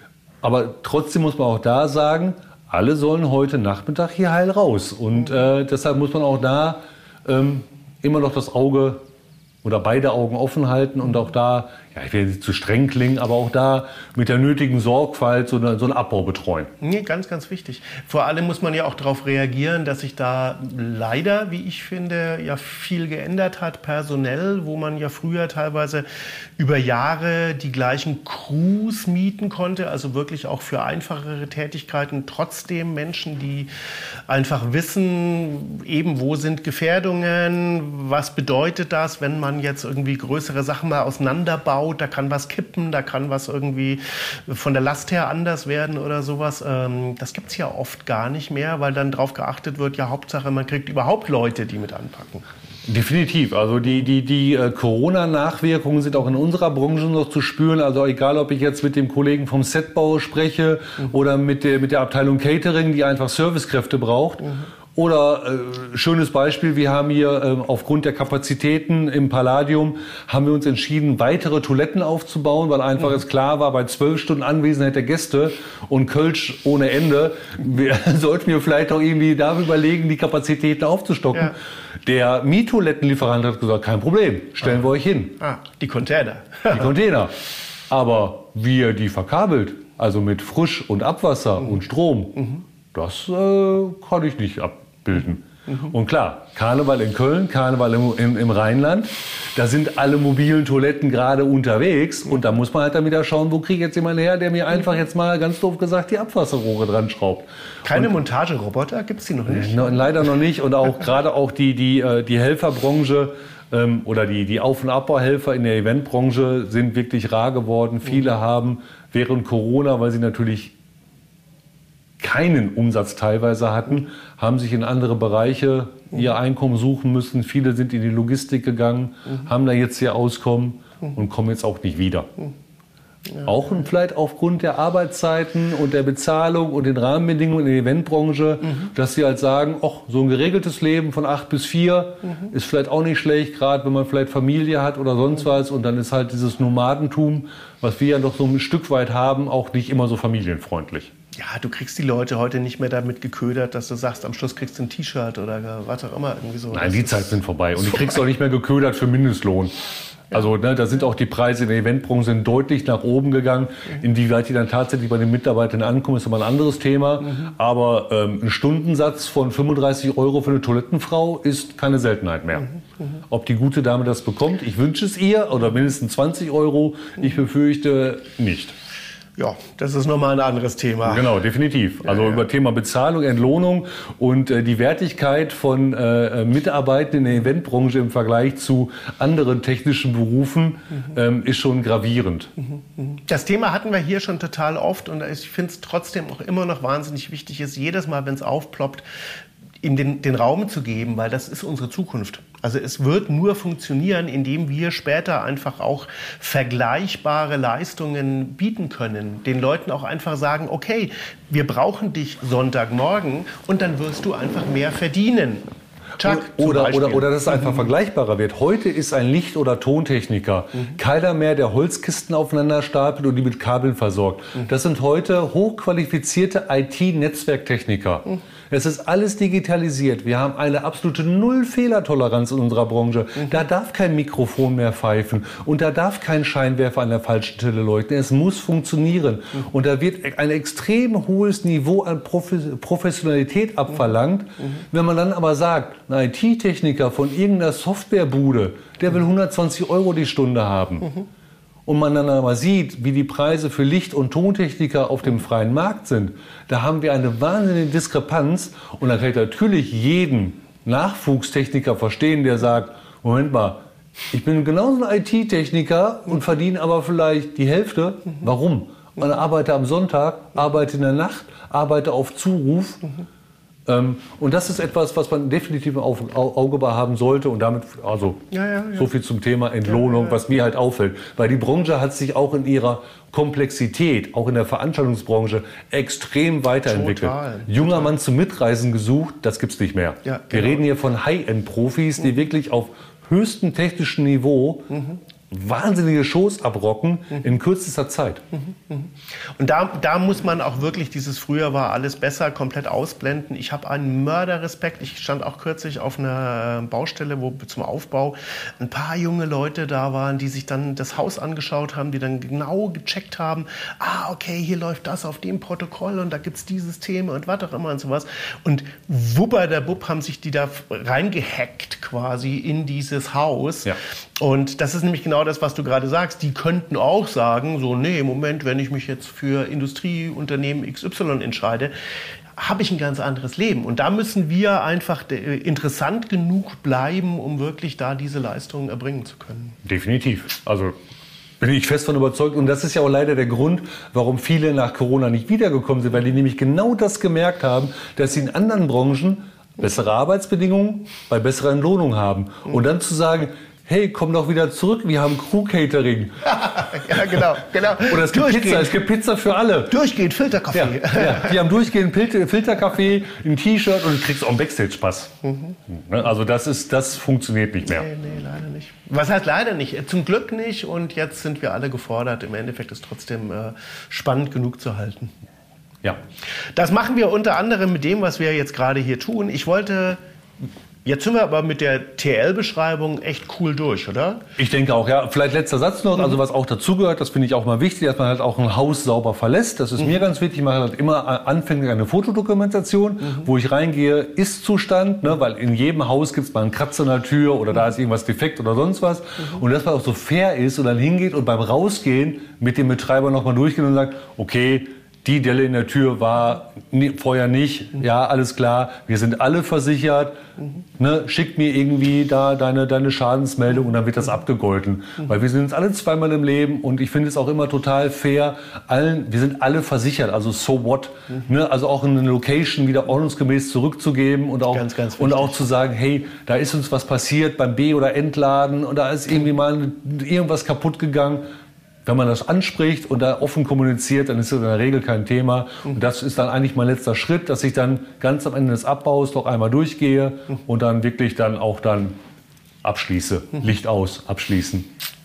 Aber trotzdem muss man auch da sagen, alle sollen heute Nachmittag hier heil raus. Und äh, deshalb muss man auch da ähm, immer noch das Auge oder beide Augen offen halten und auch da, ja, ich will nicht zu streng klingen, aber auch da mit der nötigen Sorgfalt so, eine, so einen Abbau betreuen. Nee, ganz, ganz wichtig. Vor allem muss man ja auch darauf reagieren, dass sich da leider, wie ich finde, ja viel geändert hat personell, wo man ja früher teilweise über Jahre die gleichen Crews mieten konnte, also wirklich auch für einfachere Tätigkeiten trotzdem Menschen, die einfach wissen, eben wo sind Gefährdungen, was bedeutet das, wenn man jetzt irgendwie größere Sachen mal auseinanderbaut, da kann was kippen, da kann was irgendwie von der Last her anders werden oder sowas. Das gibt es ja oft gar nicht mehr, weil dann darauf geachtet wird, ja, Hauptsache, man kriegt überhaupt Leute, die mit anpacken. Definitiv. Also die, die, die äh, Corona-Nachwirkungen sind auch in unserer Branche noch zu spüren. Also egal, ob ich jetzt mit dem Kollegen vom Setbau spreche mhm. oder mit der, mit der Abteilung Catering, die einfach Servicekräfte braucht. Mhm. Oder äh, schönes Beispiel, wir haben hier äh, aufgrund der Kapazitäten im Palladium haben wir uns entschieden, weitere Toiletten aufzubauen, weil einfach mhm. es klar war, bei zwölf Stunden Anwesenheit der Gäste und Kölsch ohne Ende, wir, sollten wir vielleicht auch irgendwie darüber überlegen, die Kapazitäten aufzustocken. Ja. Der Miettoilettenlieferant hat gesagt, kein Problem, stellen ah. wir euch hin. Ah, die Container. Die Container. Aber wie er die verkabelt, also mit Frisch- und Abwasser mhm. und Strom, mhm. das äh, kann ich nicht abbilden. Mhm. Und klar, Karneval in Köln, Karneval im, im, im Rheinland, da sind alle mobilen Toiletten gerade unterwegs. Und da muss man halt dann wieder schauen, wo kriege ich jetzt jemanden her, der mir einfach jetzt mal ganz doof gesagt die Abwasserrohre dran schraubt. Keine und, Montageroboter, gibt es die noch nicht? No, leider noch nicht. Und auch gerade auch die, die, die Helferbranche ähm, oder die, die Auf- und Abbauhelfer in der Eventbranche sind wirklich rar geworden. Viele mhm. haben während Corona, weil sie natürlich keinen Umsatz teilweise hatten, haben sich in andere Bereiche ihr Einkommen suchen müssen. Viele sind in die Logistik gegangen, mhm. haben da jetzt ihr Auskommen mhm. und kommen jetzt auch nicht wieder. Mhm. Ja. Auch und vielleicht aufgrund der Arbeitszeiten und der Bezahlung und den Rahmenbedingungen in der Eventbranche, mhm. dass sie halt sagen, ach, so ein geregeltes Leben von acht bis vier mhm. ist vielleicht auch nicht schlecht, gerade wenn man vielleicht Familie hat oder sonst mhm. was. Und dann ist halt dieses Nomadentum, was wir ja noch so ein Stück weit haben, auch nicht immer so familienfreundlich. Ja, du kriegst die Leute heute nicht mehr damit geködert, dass du sagst, am Schluss kriegst du ein T-Shirt oder was auch immer. Irgendwie so. Nein, das die Zeiten sind vorbei. Und die kriegst du auch nicht mehr geködert für Mindestlohn. Also ne, da sind auch die Preise in der Eventbranche sind deutlich nach oben gegangen. Mhm. Inwieweit die dann tatsächlich bei den Mitarbeitern ankommen, ist immer ein anderes Thema. Mhm. Aber ähm, ein Stundensatz von fünfunddreißig Euro für eine Toilettenfrau ist keine Seltenheit mehr. Mhm. Mhm. Ob die gute Dame das bekommt, ich wünsche es ihr, oder mindestens zwanzig Euro, ich befürchte nicht. Ja, das ist nochmal ein anderes Thema. Genau, definitiv. Also ja, ja. über Thema Bezahlung, Entlohnung und äh, die Wertigkeit von äh, Mitarbeitenden in der Eventbranche im Vergleich zu anderen technischen Berufen mhm. ähm, ist schon gravierend. Mhm. Das Thema hatten wir hier schon total oft und ich finde es trotzdem auch immer noch wahnsinnig wichtig, ist jedes Mal, wenn es aufploppt, ihm den, den Raum zu geben, weil das ist unsere Zukunft. Also es wird nur funktionieren, indem wir später einfach auch vergleichbare Leistungen bieten können. Den Leuten auch einfach sagen, okay, wir brauchen dich Sonntagmorgen und dann wirst du einfach mehr verdienen. Chuck, oder, oder, oder dass es einfach mhm. vergleichbarer wird. Heute ist ein Licht- oder Tontechniker mhm. keiner mehr, der Holzkisten aufeinander stapelt und die mit Kabeln versorgt. Mhm. Das sind heute hochqualifizierte I T-Netzwerktechniker. Mhm. Es ist alles digitalisiert. Wir haben eine absolute Null-Fehlertoleranz in unserer Branche. Mhm. Da darf kein Mikrofon mehr pfeifen und da darf kein Scheinwerfer an der falschen Stelle leuchten. Es muss funktionieren. Mhm. Und da wird ein extrem hohes Niveau an Professionalität abverlangt. Mhm. Wenn man dann aber sagt, ein I T-Techniker von irgendeiner Softwarebude, der will hundertzwanzig Euro die Stunde haben. Mhm. Und man dann aber sieht, wie die Preise für Licht- und Tontechniker auf dem freien Markt sind, da haben wir eine wahnsinnige Diskrepanz. Und dann kann ich natürlich jeden Nachwuchstechniker verstehen, der sagt, Moment mal, ich bin genauso ein I T-Techniker und verdiene aber vielleicht die Hälfte. Warum? Man arbeitet am Sonntag, arbeitet in der Nacht, arbeitet auf Zuruf. Und das ist etwas, was man definitiv im Auge haben sollte. Und damit, also ja, ja, ja. so viel zum Thema Entlohnung, ja, ja. was mir halt auffällt. Weil die Branche hat sich auch in ihrer Komplexität, auch in der Veranstaltungsbranche, extrem weiterentwickelt. Total, Junger total. Mann zum Mitreisen gesucht, das gibt's nicht mehr. Ja, genau. Wir reden hier von High-End-Profis, die mhm. wirklich auf höchstem technischen Niveau mhm. wahnsinnige Shows abrocken mhm. in kürzester Zeit. Mhm. Und da, da muss man auch wirklich dieses früher war alles besser komplett ausblenden. Ich habe einen Mörderrespekt. Ich stand auch kürzlich auf einer Baustelle, wo zum Aufbau ein paar junge Leute da waren, die sich dann das Haus angeschaut haben, die dann genau gecheckt haben, ah, okay, hier läuft das auf dem Protokoll und da gibt's dieses Thema und was auch immer und sowas. Und wupper der Bub haben sich die da reingehackt quasi in dieses Haus. Ja. Und das ist nämlich genau das, was du gerade sagst. Die könnten auch sagen, so, nee, im Moment, wenn ich mich jetzt für Industrieunternehmen X Y entscheide, habe ich ein ganz anderes Leben. Und da müssen wir einfach interessant genug bleiben, um wirklich da diese Leistungen erbringen zu können. Definitiv. Also bin ich fest von überzeugt. Und das ist ja auch leider der Grund, warum viele nach Corona nicht wiedergekommen sind, weil die nämlich genau das gemerkt haben, dass sie in anderen Branchen bessere Arbeitsbedingungen bei besserer Entlohnung haben. Und dann zu sagen, hey, komm doch wieder zurück, wir haben Crew-Catering. Ja, genau, genau. Oder es gibt Pizza, es gibt Pizza für alle. Durchgehend Filterkaffee. Ja, ja. Die haben durchgehend Filterkaffee, ein T-Shirt und du kriegst auch einen Backstage-Pass. Mhm. Also das ist, das funktioniert nicht mehr. Nee, nee, leider nicht. Was heißt leider nicht? Zum Glück nicht und jetzt sind wir alle gefordert, im Endeffekt ist trotzdem äh, spannend genug zu halten. Ja. Das machen wir unter anderem mit dem, was wir jetzt gerade hier tun. Ich wollte Jetzt sind wir aber mit der T L-Beschreibung echt cool durch, oder? Ich denke auch, ja. Vielleicht letzter Satz noch, also was auch dazugehört, das finde ich auch mal wichtig, dass man halt auch ein Haus sauber verlässt. Das ist mhm. mir ganz wichtig. Ich mache halt immer anfänglich eine Fotodokumentation, mhm. wo ich reingehe, Ist-Zustand, ne? Weil in jedem Haus gibt es mal einen Kratzer an der Tür oder da ist irgendwas defekt oder sonst was. Mhm. Und dass man auch so fair ist und dann hingeht und beim Rausgehen mit dem Betreiber nochmal durchgeht und sagt, okay, die Delle in der Tür war vorher nicht. Ja, alles klar. Wir sind alle versichert. Mhm. Ne, schick mir irgendwie da deine, deine Schadensmeldung und dann wird das abgegolten. Mhm. Weil wir sind uns alle zweimal im Leben und ich finde es auch immer total fair. Allen, wir sind alle versichert. Also so what? Mhm. Ne, also auch eine Location wieder ordnungsgemäß zurückzugeben und auch, ganz, ganz und auch zu sagen, hey, da ist uns was passiert beim B- oder Entladen und da ist irgendwie mal irgendwas kaputt gegangen. Wenn man das anspricht und da offen kommuniziert, dann ist das in der Regel kein Thema. Und das ist dann eigentlich mein letzter Schritt, dass ich dann ganz am Ende des Abbaus noch einmal durchgehe und dann wirklich dann auch dann abschließe. Licht aus, abschließen.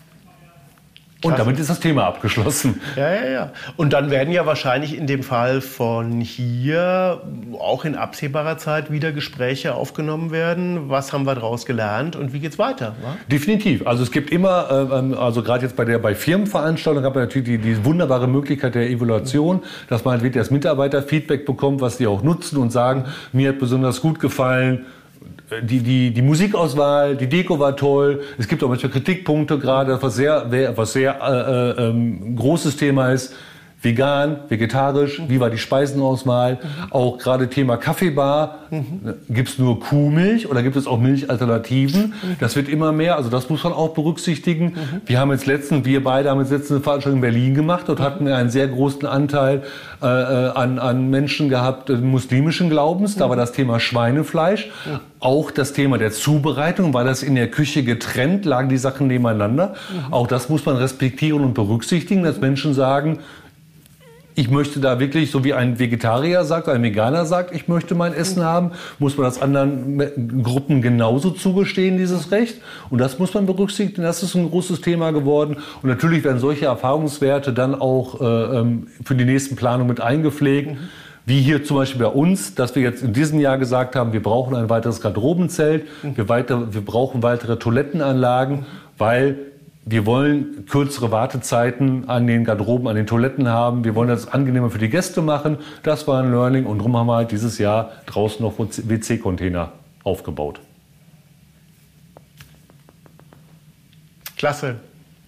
Und damit ist das Thema abgeschlossen. Ja, ja, ja. Und dann werden ja wahrscheinlich in dem Fall von hier auch in absehbarer Zeit wieder Gespräche aufgenommen werden. Was haben wir daraus gelernt und wie geht's weiter? Wa? Definitiv. Also es gibt immer, äh, also gerade jetzt bei der bei Firmenveranstaltungen, hat man natürlich die, die wunderbare Möglichkeit der Evaluation, dass man halt wirklich das Mitarbeiterfeedback bekommt, was die auch nutzen und sagen, mir hat besonders gut gefallen. Die, die, die Musikauswahl, die Deko war toll. Es gibt auch manchmal Kritikpunkte gerade, was sehr, was sehr äh, äh, ähm, großes Thema ist. Vegan, vegetarisch, wie war die Speisenauswahl? Mhm. Auch gerade Thema Kaffeebar. Mhm. Gibt es nur Kuhmilch oder gibt es auch Milchalternativen? Mhm. Das wird immer mehr, also das muss man auch berücksichtigen. Mhm. Wir haben jetzt letztens, wir beide haben jetzt letztens eine Veranstaltung in Berlin gemacht und mhm. hatten einen sehr großen Anteil äh, an, an Menschen gehabt, äh, muslimischen Glaubens. Mhm. Da war das Thema Schweinefleisch. Mhm. Auch das Thema der Zubereitung, war das in der Küche getrennt, lagen die Sachen nebeneinander. Mhm. Auch das muss man respektieren und berücksichtigen, dass Menschen sagen, ich möchte da wirklich, so wie ein Vegetarier sagt, ein Veganer sagt, ich möchte mein Essen haben, muss man das anderen Gruppen genauso zugestehen, dieses Recht. Und das muss man berücksichtigen. Das ist ein großes Thema geworden. Und natürlich werden solche Erfahrungswerte dann auch äh, für die nächsten Planungen mit eingepflegt. Mhm. Wie hier zum Beispiel bei uns, dass wir jetzt in diesem Jahr gesagt haben, wir brauchen ein weiteres Garderobenzelt, mhm. wir, weiter, wir brauchen weitere Toilettenanlagen, mhm. weil wir wollen kürzere Wartezeiten an den Garderoben, an den Toiletten haben. Wir wollen das angenehmer für die Gäste machen. Das war ein Learning und darum haben wir halt dieses Jahr draußen noch W C-Container aufgebaut. Klasse.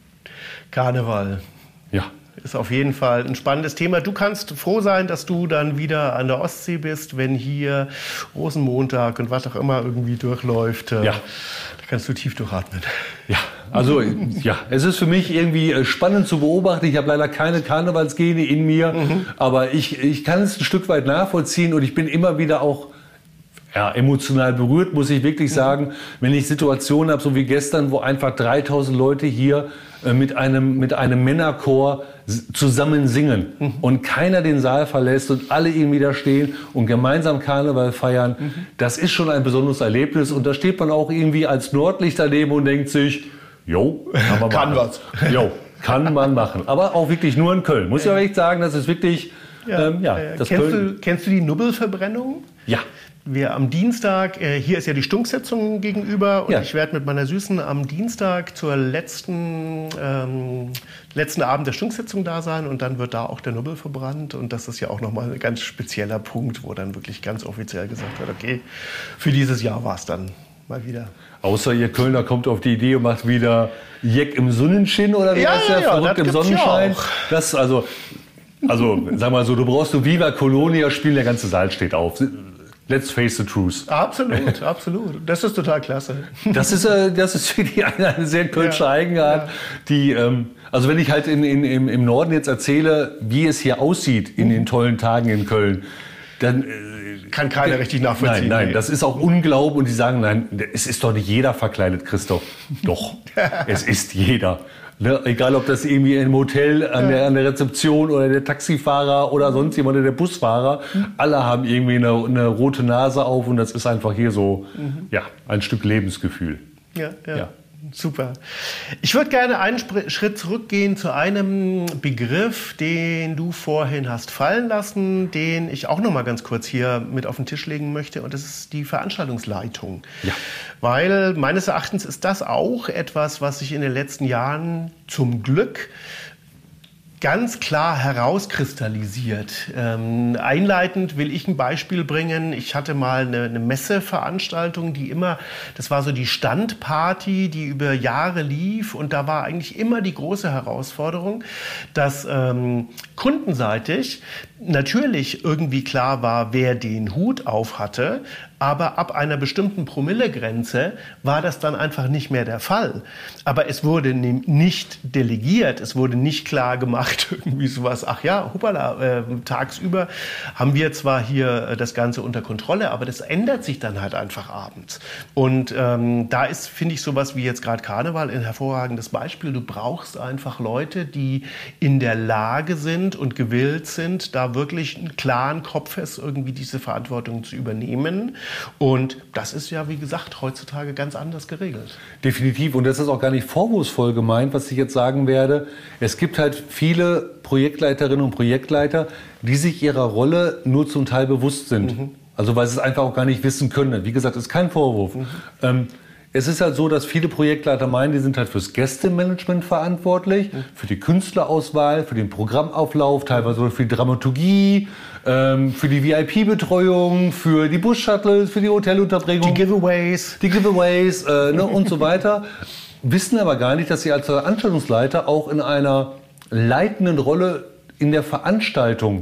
Karneval. Ja. Ist auf jeden Fall ein spannendes Thema. Du kannst froh sein, dass du dann wieder an der Ostsee bist, wenn hier Rosenmontag und was auch immer irgendwie durchläuft. Ja. Da kannst du tief durchatmen. Ja, also ja, es ist für mich irgendwie spannend zu beobachten. Ich habe leider keine Karnevalsgene in mir, mhm. aber ich, ich kann es ein Stück weit nachvollziehen und ich bin immer wieder auch ja, emotional berührt, muss ich wirklich sagen, wenn ich Situationen habe, so wie gestern, wo einfach dreitausend Leute hier äh, mit einem, mit einem Männerchor zusammen singen mhm. und keiner den Saal verlässt und alle irgendwie da stehen und gemeinsam Karneval feiern. Mhm. Das ist schon ein besonderes Erlebnis und da steht man auch irgendwie als Nordlicht daneben und denkt sich, jo, kann man kann machen. was. Jo, kann man machen. Aber auch wirklich nur in Köln. Muss ich aber echt sagen, das ist wirklich, ja, ähm, ja, äh, das kennst, Köln. du, kennst du die Nubbelverbrennung? Ja. Wir am Dienstag, äh, hier ist ja die Stunksitzung gegenüber und ja. ich werde mit meiner Süßen am Dienstag zur letzten, ähm, letzten Abend der Stunksitzung da sein und dann wird da auch der Nubbel verbrannt und das ist ja auch nochmal ein ganz spezieller Punkt, wo dann wirklich ganz offiziell gesagt wird, okay, für dieses Jahr war es dann mal wieder. Außer ihr Kölner kommt auf die Idee und macht wieder Jeck im Sonnenschein oder wie ja, heißt ja, der? Ja, Verrückt im Sonnenschein. Ja das also, also sag mal so, du brauchst so Viva Colonia spielen, der ganze Saal steht auf. Let's face the truth. Absolut, absolut. Das ist total klasse. Das ist, äh, das ist wirklich eine, eine sehr kölsche ja, Eigenart, ja. die, ähm, also wenn ich halt in, in, im, im Norden jetzt erzähle, wie es hier aussieht in mhm. den tollen Tagen in Köln, dann äh, kann keiner äh, richtig nachvollziehen. Nein, nein, das ist auch Unglaublich und die sagen, nein, es ist doch nicht jeder verkleidet, Christoph. Doch, es ist jeder. Ne, egal, ob das irgendwie im Hotel an der, an der Rezeption oder der Taxifahrer oder sonst jemand, der Busfahrer, mhm. alle haben irgendwie eine, eine rote Nase auf und das ist einfach hier so, mhm. ja, ein Stück Lebensgefühl. Ja, ja. ja. Super. Ich würde gerne einen Schritt zurückgehen zu einem Begriff, den du vorhin hast fallen lassen, den ich auch noch mal ganz kurz hier mit auf den Tisch legen möchte. Und das ist die Veranstaltungsleitung. Ja. Weil meines Erachtens ist das auch etwas, was sich in den letzten Jahren zum Glück ganz klar herauskristallisiert. Ähm, einleitend will ich ein Beispiel bringen. Ich hatte mal eine, eine Messeveranstaltung, die immer, das war so die Standparty, die über Jahre lief. Und da war eigentlich immer die große Herausforderung, dass ähm, kundenseitig natürlich irgendwie klar war, wer den Hut auf hatte. Aber ab einer bestimmten Promillegrenze war das dann einfach nicht mehr der Fall. Aber es wurde nicht delegiert, es wurde nicht klar gemacht, irgendwie sowas, ach ja, hoppala, äh, tagsüber haben wir zwar hier das Ganze unter Kontrolle, aber das ändert sich dann halt einfach abends. Und ähm, da ist, finde ich, sowas wie jetzt gerade Karneval ein hervorragendes Beispiel. Du brauchst einfach Leute, die in der Lage sind und gewillt sind, da wirklich einen klaren Kopfes irgendwie diese Verantwortung zu übernehmen. Und das ist ja, wie gesagt, heutzutage ganz anders geregelt. Definitiv. Und das ist auch gar nicht vorwurfsvoll gemeint, was ich jetzt sagen werde. Es gibt halt viele Projektleiterinnen und Projektleiter, die sich ihrer Rolle nur zum Teil bewusst sind. Mhm. Also weil sie es einfach auch gar nicht wissen können. Wie gesagt, das ist kein Vorwurf. Mhm. Ähm, Es ist halt so, dass viele Projektleiter meinen, die sind halt fürs Gästemanagement verantwortlich, mhm. für die Künstlerauswahl, für den Programmauflauf, teilweise für die Dramaturgie, ähm, für die V I P-Betreuung, für die Bus-Shuttles, für die Hotelunterbringung. Die Giveaways. Die Giveaways äh, ne, und so weiter. Wissen aber gar nicht, dass sie als Veranstaltungsleiter auch in einer leitenden Rolle in der Veranstaltung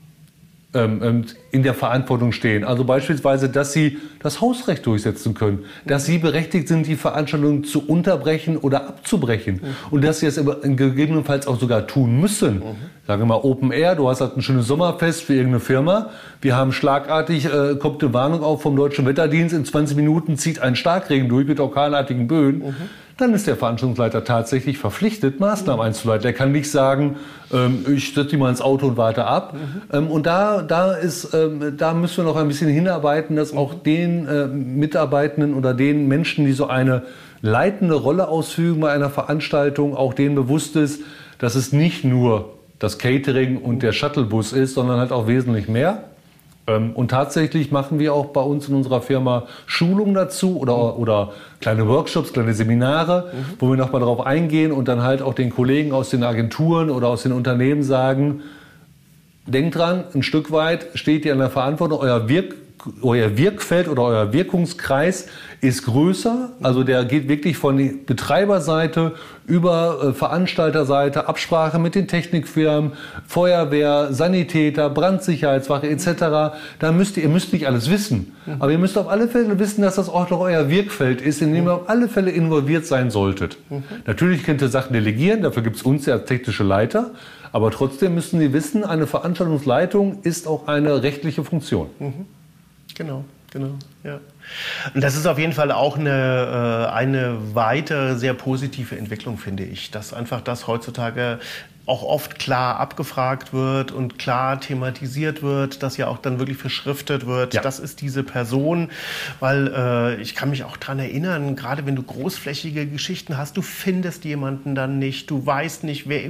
in der Verantwortung stehen. Also beispielsweise, dass sie das Hausrecht durchsetzen können, dass sie berechtigt sind, die Veranstaltung zu unterbrechen oder abzubrechen mhm. und dass sie es gegebenenfalls auch sogar tun müssen. Mhm. Sagen wir mal Open Air, du hast halt ein schönes Sommerfest für irgendeine Firma, wir haben schlagartig, äh, kommt eine Warnung auf vom Deutschen Wetterdienst, in zwanzig Minuten zieht ein Starkregen durch mit orkanartigen Böen. Mhm. Dann ist der Veranstaltungsleiter tatsächlich verpflichtet, Maßnahmen mhm. einzuleiten. Der kann nicht sagen, ähm, ich setze die mal ins Auto und warte ab. Mhm. Ähm, und da, da, ist, ähm, da müssen wir noch ein bisschen hinarbeiten, dass auch den äh, Mitarbeitenden oder den Menschen, die so eine leitende Rolle ausführen bei einer Veranstaltung, auch denen bewusst ist, dass es nicht nur das Catering und der Shuttlebus ist, sondern halt auch wesentlich mehr. Und tatsächlich machen wir auch bei uns in unserer Firma Schulungen dazu oder, oder kleine Workshops, kleine Seminare, mhm. wo wir nochmal darauf eingehen und dann halt auch den Kollegen aus den Agenturen oder aus den Unternehmen sagen, denkt dran, ein Stück weit steht ihr in der Verantwortung, euer Wirk euer Wirkfeld oder euer Wirkungskreis ist größer. Also der geht wirklich von der Betreiberseite über äh, Veranstalterseite, Absprache mit den Technikfirmen, Feuerwehr, Sanitäter, Brandsicherheitswache et cetera. Da müsst ihr, ihr müsst nicht alles wissen. Mhm. Aber ihr müsst auf alle Fälle wissen, dass das auch noch euer Wirkfeld ist, in dem mhm. ihr auf alle Fälle involviert sein solltet. Mhm. Natürlich könnt ihr Sachen delegieren, dafür gibt es uns ja als technische Leiter. Aber trotzdem müssen Sie wissen, eine Veranstaltungsleitung ist auch eine rechtliche Funktion. Mhm. Genau, genau, ja. Und das ist auf jeden Fall auch eine, eine weitere sehr positive Entwicklung, finde ich, dass einfach das heutzutage auch oft klar abgefragt wird und klar thematisiert wird, dass ja auch dann wirklich verschriftet wird, ja. Das ist diese Person, weil äh, ich kann mich auch daran erinnern, gerade wenn du großflächige Geschichten hast, du findest jemanden dann nicht, du weißt nicht, wer,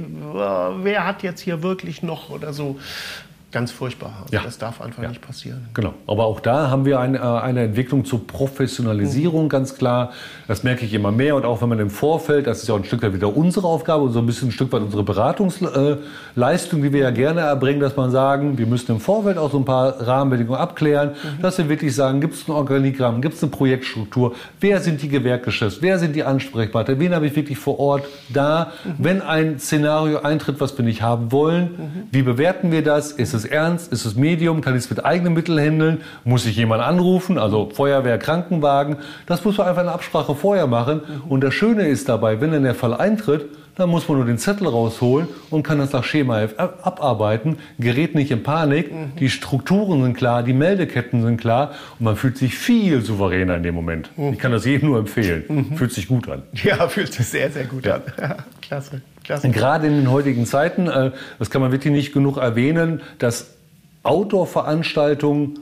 wer hat jetzt hier wirklich noch oder so. Ganz furchtbar. Ja. Das darf einfach ja. nicht passieren. Genau. Aber auch da haben wir eine, eine Entwicklung zur Professionalisierung, mhm. ganz klar. Das merke ich immer mehr. Und auch wenn man im Vorfeld, das ist ja auch ein Stück weit wieder unsere Aufgabe und so ein bisschen ein Stück weit unsere Beratungsleistung, die wir ja gerne erbringen, dass man sagen, wir müssen im Vorfeld auch so ein paar Rahmenbedingungen abklären, mhm. dass wir wirklich sagen, gibt es ein Organigramm, gibt es eine Projektstruktur, wer sind die Gewerkgeschäfte, wer sind die Ansprechpartner, wen habe ich wirklich vor Ort da, mhm. wenn ein Szenario eintritt, was wir nicht haben wollen, mhm. wie bewerten wir das, ist es ernst? Ist es Medium? Kann ich es mit eigenen Mitteln handeln? Muss ich jemanden anrufen? Also Feuerwehr, Krankenwagen. Das muss man einfach eine Absprache vorher machen. Mhm. Und das Schöne ist dabei, wenn dann der Fall eintritt, dann muss man nur den Zettel rausholen und kann das nach Schema F abarbeiten. Gerät nicht in Panik. Mhm. Die Strukturen sind klar, die Meldeketten sind klar und man fühlt sich viel souveräner in dem Moment. Mhm. Ich kann das jedem nur empfehlen. Mhm. Fühlt sich gut an. Ja, fühlt sich sehr, sehr gut ja. an. Ja, klasse. Klasse. Gerade in den heutigen Zeiten, das kann man wirklich nicht genug erwähnen, dass Outdoor-Veranstaltungen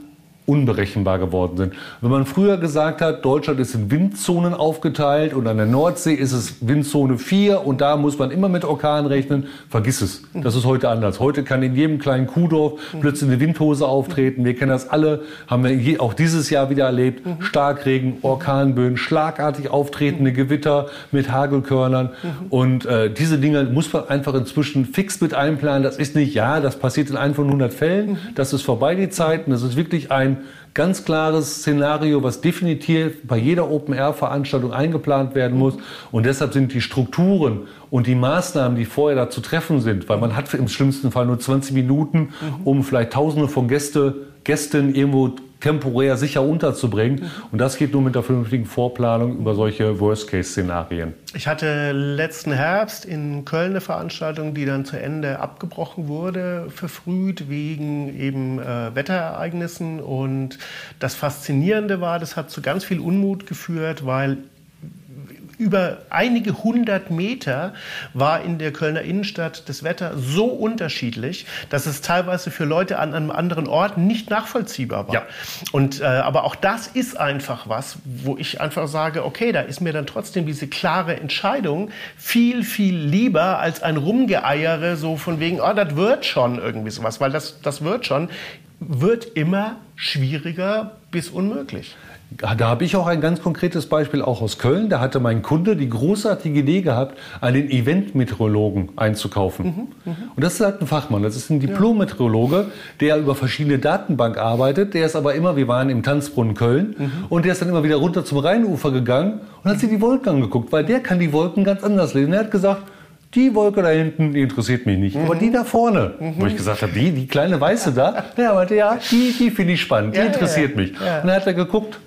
unberechenbar geworden sind. Wenn man früher gesagt hat, Deutschland ist in Windzonen aufgeteilt und an der Nordsee ist es Windzone vier und da muss man immer mit Orkan rechnen, vergiss es. Das ist heute anders. Heute kann in jedem kleinen Kuhdorf plötzlich eine Windhose auftreten. Wir kennen das alle, haben wir je, auch dieses Jahr wieder erlebt. Starkregen, Orkanböen, schlagartig auftretende Gewitter mit Hagelkörnern. Und äh, diese Dinge muss man einfach inzwischen fix mit einplanen. Das ist nicht, ja, das passiert in einem von hundert Fällen. Das ist vorbei, die Zeiten. Das ist wirklich ein ganz klares Szenario, was definitiv bei jeder Open-Air-Veranstaltung eingeplant werden muss. Und deshalb sind die Strukturen und die Maßnahmen, die vorher da zu treffen sind, weil man hat im schlimmsten Fall nur zwanzig Minuten, um vielleicht Tausende von Gäste, Gästen irgendwo temporär sicher unterzubringen. Und das geht nur mit der vernünftigen Vorplanung über solche Worst-Case-Szenarien. Ich hatte letzten Herbst in Köln eine Veranstaltung, die dann zu Ende abgebrochen wurde, verfrüht wegen eben äh, Wetterereignissen. Und das Faszinierende war, das hat zu ganz viel Unmut geführt, weil über einige hundert Meter war in der Kölner Innenstadt das Wetter so unterschiedlich, dass es teilweise für Leute an einem anderen Ort nicht nachvollziehbar war. Ja. Und, äh, aber auch das ist einfach was, wo ich einfach sage, okay, da ist mir dann trotzdem diese klare Entscheidung viel, viel lieber als ein Rumgeeiere, so von wegen, oh, das wird schon irgendwie sowas, weil das, das wird schon, wird immer schwieriger bis unmöglich. Da habe ich auch ein ganz konkretes Beispiel auch aus Köln. Da hatte mein Kunde die großartige Idee gehabt, einen Event-Meteorologen einzukaufen. Mhm, mh. Und das ist halt ein Fachmann, das ist ein Diplom-Meteorologe, der über verschiedene Datenbanken arbeitet. Der ist aber immer, wir waren im Tanzbrunnen Köln, mhm. und der ist dann immer wieder runter zum Rheinufer gegangen und hat sich die Wolken angeguckt, weil der kann die Wolken ganz anders lesen. Er hat gesagt, die Wolke da hinten, die interessiert mich nicht. Mhm. Aber die da vorne, mhm. wo ich gesagt habe, die, die kleine Weiße da, der meinte, ja, die, die finde ich spannend, die ja, interessiert ja, mich. Ja. Und dann hat er geguckt.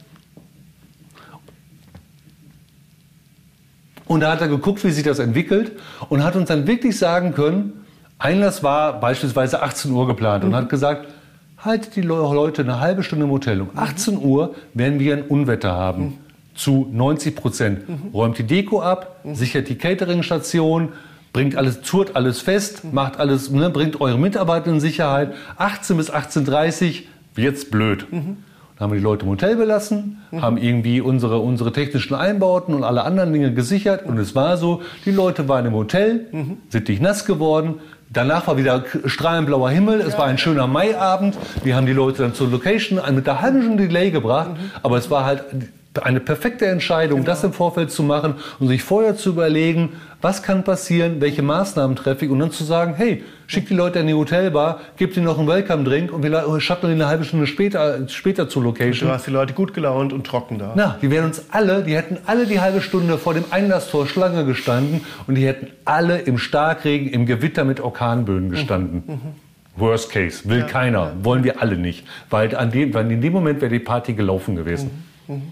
Und da hat er geguckt, wie sich das entwickelt und hat uns dann wirklich sagen können, Einlass war beispielsweise achtzehn Uhr geplant mhm. und hat gesagt, haltet die Leute eine halbe Stunde im Hotel. Um achtzehn Uhr werden wir ein Unwetter haben. Mhm. Zu neunzig Prozent. Mhm. Räumt die Deko ab, mhm. sichert die Catering-Station, bringt alles, zurt alles fest, mhm. macht alles, ne, bringt eure Mitarbeiter in Sicherheit. achtzehn bis achtzehn Uhr dreißig wird's blöd. Mhm. Dann haben wir die Leute im Hotel belassen, mhm. haben irgendwie unsere, unsere technischen Einbauten und alle anderen Dinge gesichert. Und es war so, die Leute waren im Hotel, mhm. sind nicht nass geworden. Danach war wieder strahlend blauer Himmel. Es ja. war ein schöner Maiabend. Wir haben die Leute dann zur Location mit einer halben Stunde Delay gebracht. Mhm. Aber es war halt eine perfekte Entscheidung, genau. das im Vorfeld zu machen und sich vorher zu überlegen, was kann passieren, welche Maßnahmen treffe ich und dann zu sagen, hey, schick die Leute in die Hotelbar, gib ihnen noch einen Welcome-Drink und wir shutteln eine halbe Stunde später, später zur Location. Du hast die Leute gut gelaunt und trocken da. Na, die wären uns alle, die hätten alle die halbe Stunde vor dem Einlasstor Schlange gestanden und die hätten alle im Starkregen, im Gewitter mit Orkanböen gestanden. Mhm. Mhm. Worst case, will ja, keiner, ja. wollen wir alle nicht. Weil, an dem, weil in dem Moment wäre die Party gelaufen gewesen. Mhm. Mhm.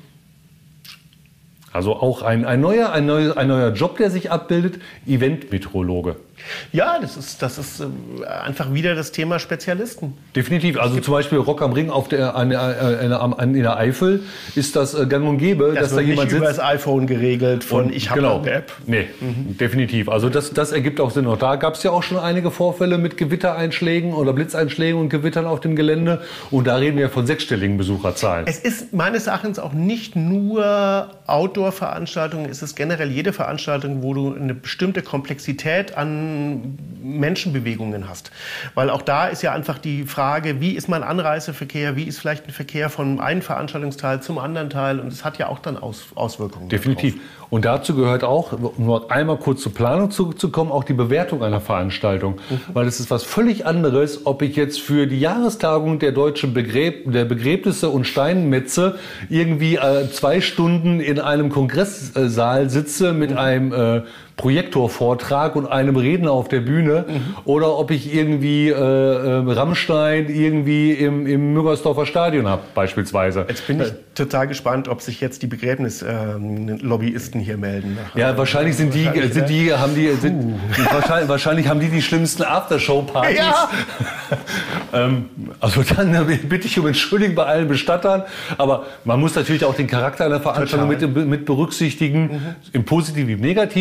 Also auch ein, ein, neuer, ein, neuer, ein neuer Job, der sich abbildet, Event-Meteorologe. Ja, das ist, das ist einfach wieder das Thema Spezialisten. Definitiv. Also zum Beispiel Rock am Ring auf der, an, an, an, in der Eifel ist das gang und gäbe, das dass da jemand sitzt. Das wird nicht über das iPhone geregelt von ich habe genau. eine App. Nee, mhm. definitiv. Also das, das ergibt auch Sinn. Auch da gab es ja auch schon einige Vorfälle mit Gewittereinschlägen oder Blitzeinschlägen und Gewittern auf dem Gelände. Und da reden wir von sechsstelligen Besucherzahlen. Es ist meines Erachtens auch nicht nur Outdoor-Veranstaltungen, es ist generell jede Veranstaltung, wo du eine bestimmte Komplexität an Menschenbewegungen hast. Weil auch da ist ja einfach die Frage, wie ist mein Anreiseverkehr, wie ist vielleicht ein Verkehr von einem Veranstaltungsteil zum anderen Teil und es hat ja auch dann Aus, Auswirkungen. Definitiv. Darauf. Und dazu gehört auch, um nur einmal kurz zur Planung zurückzukommen, auch die Bewertung einer Veranstaltung. Mhm. Weil es ist was völlig anderes, ob ich jetzt für die Jahrestagung der deutschen Begräb der Begräbnisse und Steinmetze irgendwie äh, zwei Stunden in einem Kongresssaal sitze mit mhm. einem äh, Projektorvortrag und einem Redner auf der Bühne mhm. oder ob ich irgendwie äh, äh, Rammstein irgendwie im, im Müngersdorfer Stadion habe beispielsweise. Jetzt bin ich total gespannt, ob sich jetzt die Begräbnislobbyisten hier melden. Ja, wahrscheinlich sind die, wahrscheinlich, sind die, haben die, sind, uh. wahrscheinlich, wahrscheinlich haben die die schlimmsten Aftershow-Partys. Ja. ähm, also dann bitte ich um Entschuldigung bei allen Bestattern, aber man muss natürlich auch den Charakter einer Veranstaltung mit, mit berücksichtigen, mhm. im Positiven wie im Negativen. Also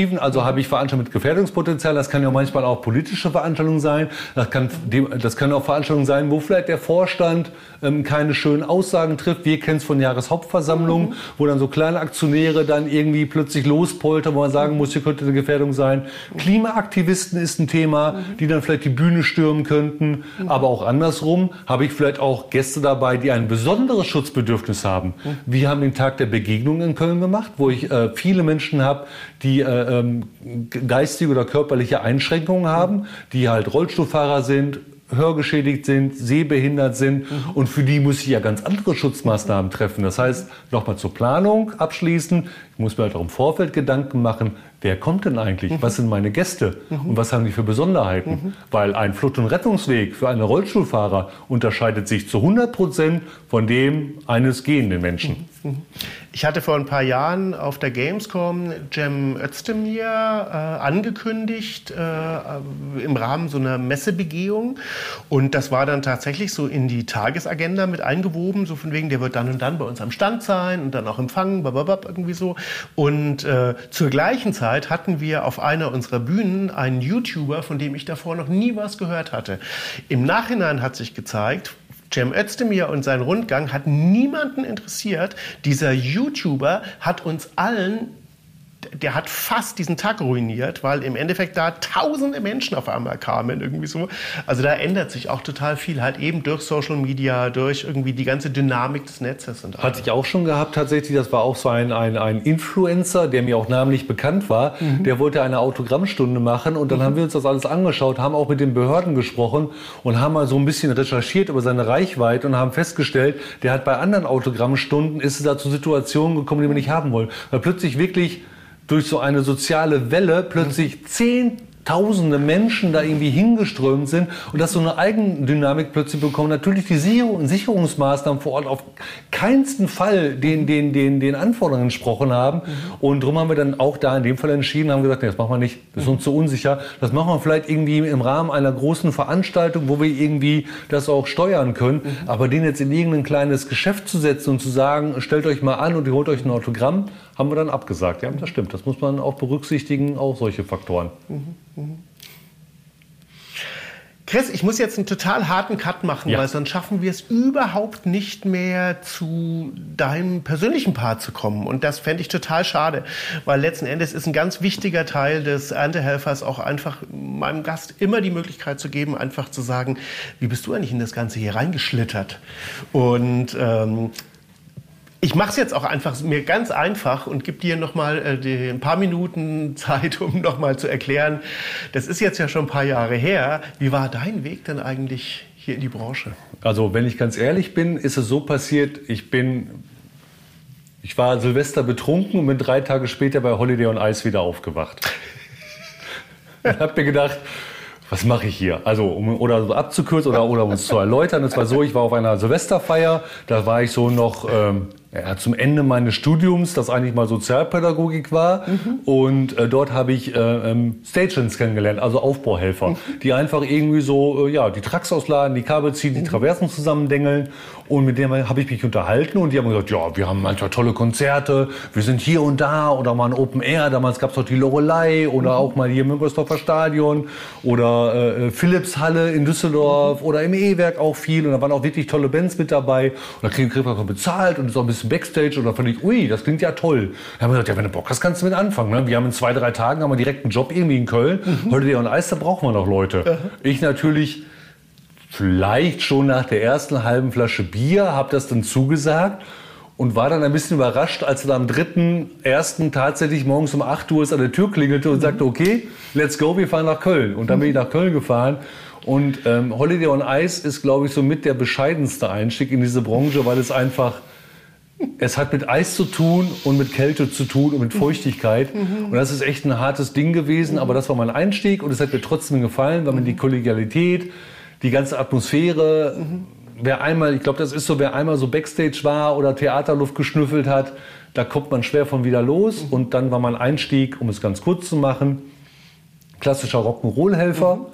habe ich Veranstaltungen mit Gefährdungspotenzial. Das kann ja manchmal auch politische Veranstaltungen sein. Das kann, das können auch Veranstaltungen sein, wo vielleicht der Vorstand ähm, keine schönen Aussagen trifft. Wir kennen es von Jahreshauptversammlungen, mhm. wo dann so kleine Aktionäre dann irgendwie plötzlich lospoltern, wo man sagen muss, hier könnte eine Gefährdung sein. Mhm. Klimaaktivisten ist ein Thema, mhm. die dann vielleicht die Bühne stürmen könnten. Mhm. Aber auch andersrum habe ich vielleicht auch Gäste dabei, die ein besonderes Schutzbedürfnis haben. Mhm. Wir haben den Tag der Begegnung in Köln gemacht, wo ich äh, viele Menschen habe, die äh, ähm, geistige oder körperliche Einschränkungen haben, die halt Rollstuhlfahrer sind, hörgeschädigt sind, sehbehindert sind mhm. und für die muss ich ja ganz andere Schutzmaßnahmen treffen. Das heißt, nochmal zur Planung abschließen, ich muss mir halt auch im Vorfeld Gedanken machen, wer kommt denn eigentlich, mhm. was sind meine Gäste mhm. und was haben die für Besonderheiten? Mhm. Weil ein Flucht- und Rettungsweg für einen Rollstuhlfahrer unterscheidet sich zu hundert Prozent von dem eines gehenden Menschen. Mhm. Ich hatte vor ein paar Jahren auf der Gamescom Cem Özdemir äh, angekündigt äh, im Rahmen so einer Messebegehung und das war dann tatsächlich so in die Tagesagenda mit eingewoben, so von wegen, der wird dann und dann bei uns am Stand sein und dann auch empfangen, bababab, irgendwie so. Und äh, zur gleichen Zeit hatten wir auf einer unserer Bühnen einen YouTuber, von dem ich davor noch nie was gehört hatte. Im Nachhinein hat sich gezeigt, Cem Özdemir und sein Rundgang hat niemanden interessiert. Dieser YouTuber hat uns allen, der hat fast diesen Tag ruiniert, weil im Endeffekt da tausende Menschen auf einmal kamen, irgendwie so. Also da ändert sich auch total viel, halt eben durch Social Media, durch irgendwie die ganze Dynamik des Netzes. Und hatte ich auch schon gehabt tatsächlich, das war auch so ein, ein, ein Influencer, der mir auch namentlich bekannt war, mhm. der wollte eine Autogrammstunde machen und dann mhm. haben wir uns das alles angeschaut, haben auch mit den Behörden gesprochen und haben mal so ein bisschen recherchiert über seine Reichweite und haben festgestellt, der hat bei anderen Autogrammstunden, ist es da zu Situationen gekommen, die wir nicht haben wollen. Weil plötzlich wirklich durch so eine soziale Welle plötzlich zehntausende Menschen da irgendwie hingeströmt sind und das so eine Eigendynamik plötzlich bekommen. Natürlich die Sicherungsmaßnahmen vor Ort auf keinsten Fall den, den, den, den Anforderungen entsprochen haben. Mhm. Und darum haben wir dann auch da in dem Fall entschieden, haben gesagt, nee, das machen wir nicht, das ist uns zu unsicher. Das machen wir vielleicht irgendwie im Rahmen einer großen Veranstaltung, wo wir irgendwie das auch steuern können. Mhm. Aber den jetzt in irgendein kleines Geschäft zu setzen und zu sagen, stellt euch mal an und ihr holt euch ein Autogramm, haben wir dann abgesagt. Ja, das stimmt. Das muss man auch berücksichtigen, auch solche Faktoren. Mhm, mhm. Chris, ich muss jetzt einen total harten Cut machen, ja. weil sonst schaffen wir es überhaupt nicht mehr zu deinem persönlichen Part zu kommen. Und das fände ich total schade, weil letzten Endes ist ein ganz wichtiger Teil des Erntehelfers auch einfach meinem Gast immer die Möglichkeit zu geben, einfach zu sagen, wie bist du eigentlich in das Ganze hier reingeschlittert? Und ähm, ich mache es jetzt auch einfach mir ganz einfach und gebe dir noch mal äh, ein paar Minuten Zeit, um noch mal zu erklären. Das ist jetzt ja schon ein paar Jahre her. Wie war dein Weg denn eigentlich hier in die Branche? Also wenn ich ganz ehrlich bin, ist es so passiert, ich bin, ich war Silvester betrunken und bin drei Tage später bei Holiday on Ice wieder aufgewacht. Ich habe mir gedacht, was mache ich hier? Also, um oder so abzukürzen oder, oder um es zu erläutern. Es war so, ich war auf einer Silvesterfeier, da war ich so noch ähm, ja, zum Ende meines Studiums, das eigentlich mal Sozialpädagogik war. Mhm. Und äh, dort habe ich äh, ähm, Stagehands kennengelernt, also Aufbauhelfer, mhm. die einfach irgendwie so äh, ja, die Trucks ausladen, die Kabel ziehen, die Traversen zusammendengeln. Und mit denen habe ich mich unterhalten und die haben gesagt, ja, wir haben manchmal tolle Konzerte, wir sind hier und da oder mal ein Open Air, damals gab es doch die Loreley oder mhm. auch mal hier im Müngersdorfer Stadion oder äh, Philips-Halle in Düsseldorf mhm. oder im E-Werk auch viel und da waren auch wirklich tolle Bands mit dabei und da kriegt man auch bezahlt und ist auch ein bisschen Backstage und da fand ich, ui, das klingt ja toll. Da haben wir gesagt, ja, wenn du Bock hast, kannst du mit anfangen. Ne? Wir haben in zwei, drei Tagen haben wir direkt einen Job irgendwie in Köln, mhm. Holiday on Ice, da brauchen wir noch Leute. Mhm. Ich natürlich vielleicht schon nach der ersten halben Flasche Bier, habe das dann zugesagt und war dann ein bisschen überrascht, als dann am dritten ersten tatsächlich morgens um acht Uhr es an der Tür klingelte und mhm. sagte, okay, let's go, wir fahren nach Köln. Und dann bin ich nach Köln gefahren. Und ähm, Holiday on Ice ist, glaube ich, so mit der bescheidenste Einstieg in diese Branche, weil es einfach, es hat mit Eis zu tun und mit Kälte zu tun und mit Feuchtigkeit. Mhm. Und das ist echt ein hartes Ding gewesen, aber das war mein Einstieg und es hat mir trotzdem gefallen, weil man die Kollegialität, die ganze Atmosphäre, mhm. wer einmal, ich glaube, das ist so, wer einmal so Backstage war oder Theaterluft geschnüffelt hat, da kommt man schwer von wieder los. Mhm. Und dann war mein Einstieg, um es ganz kurz zu machen, klassischer Rock'n'Roll-Helfer. Mhm.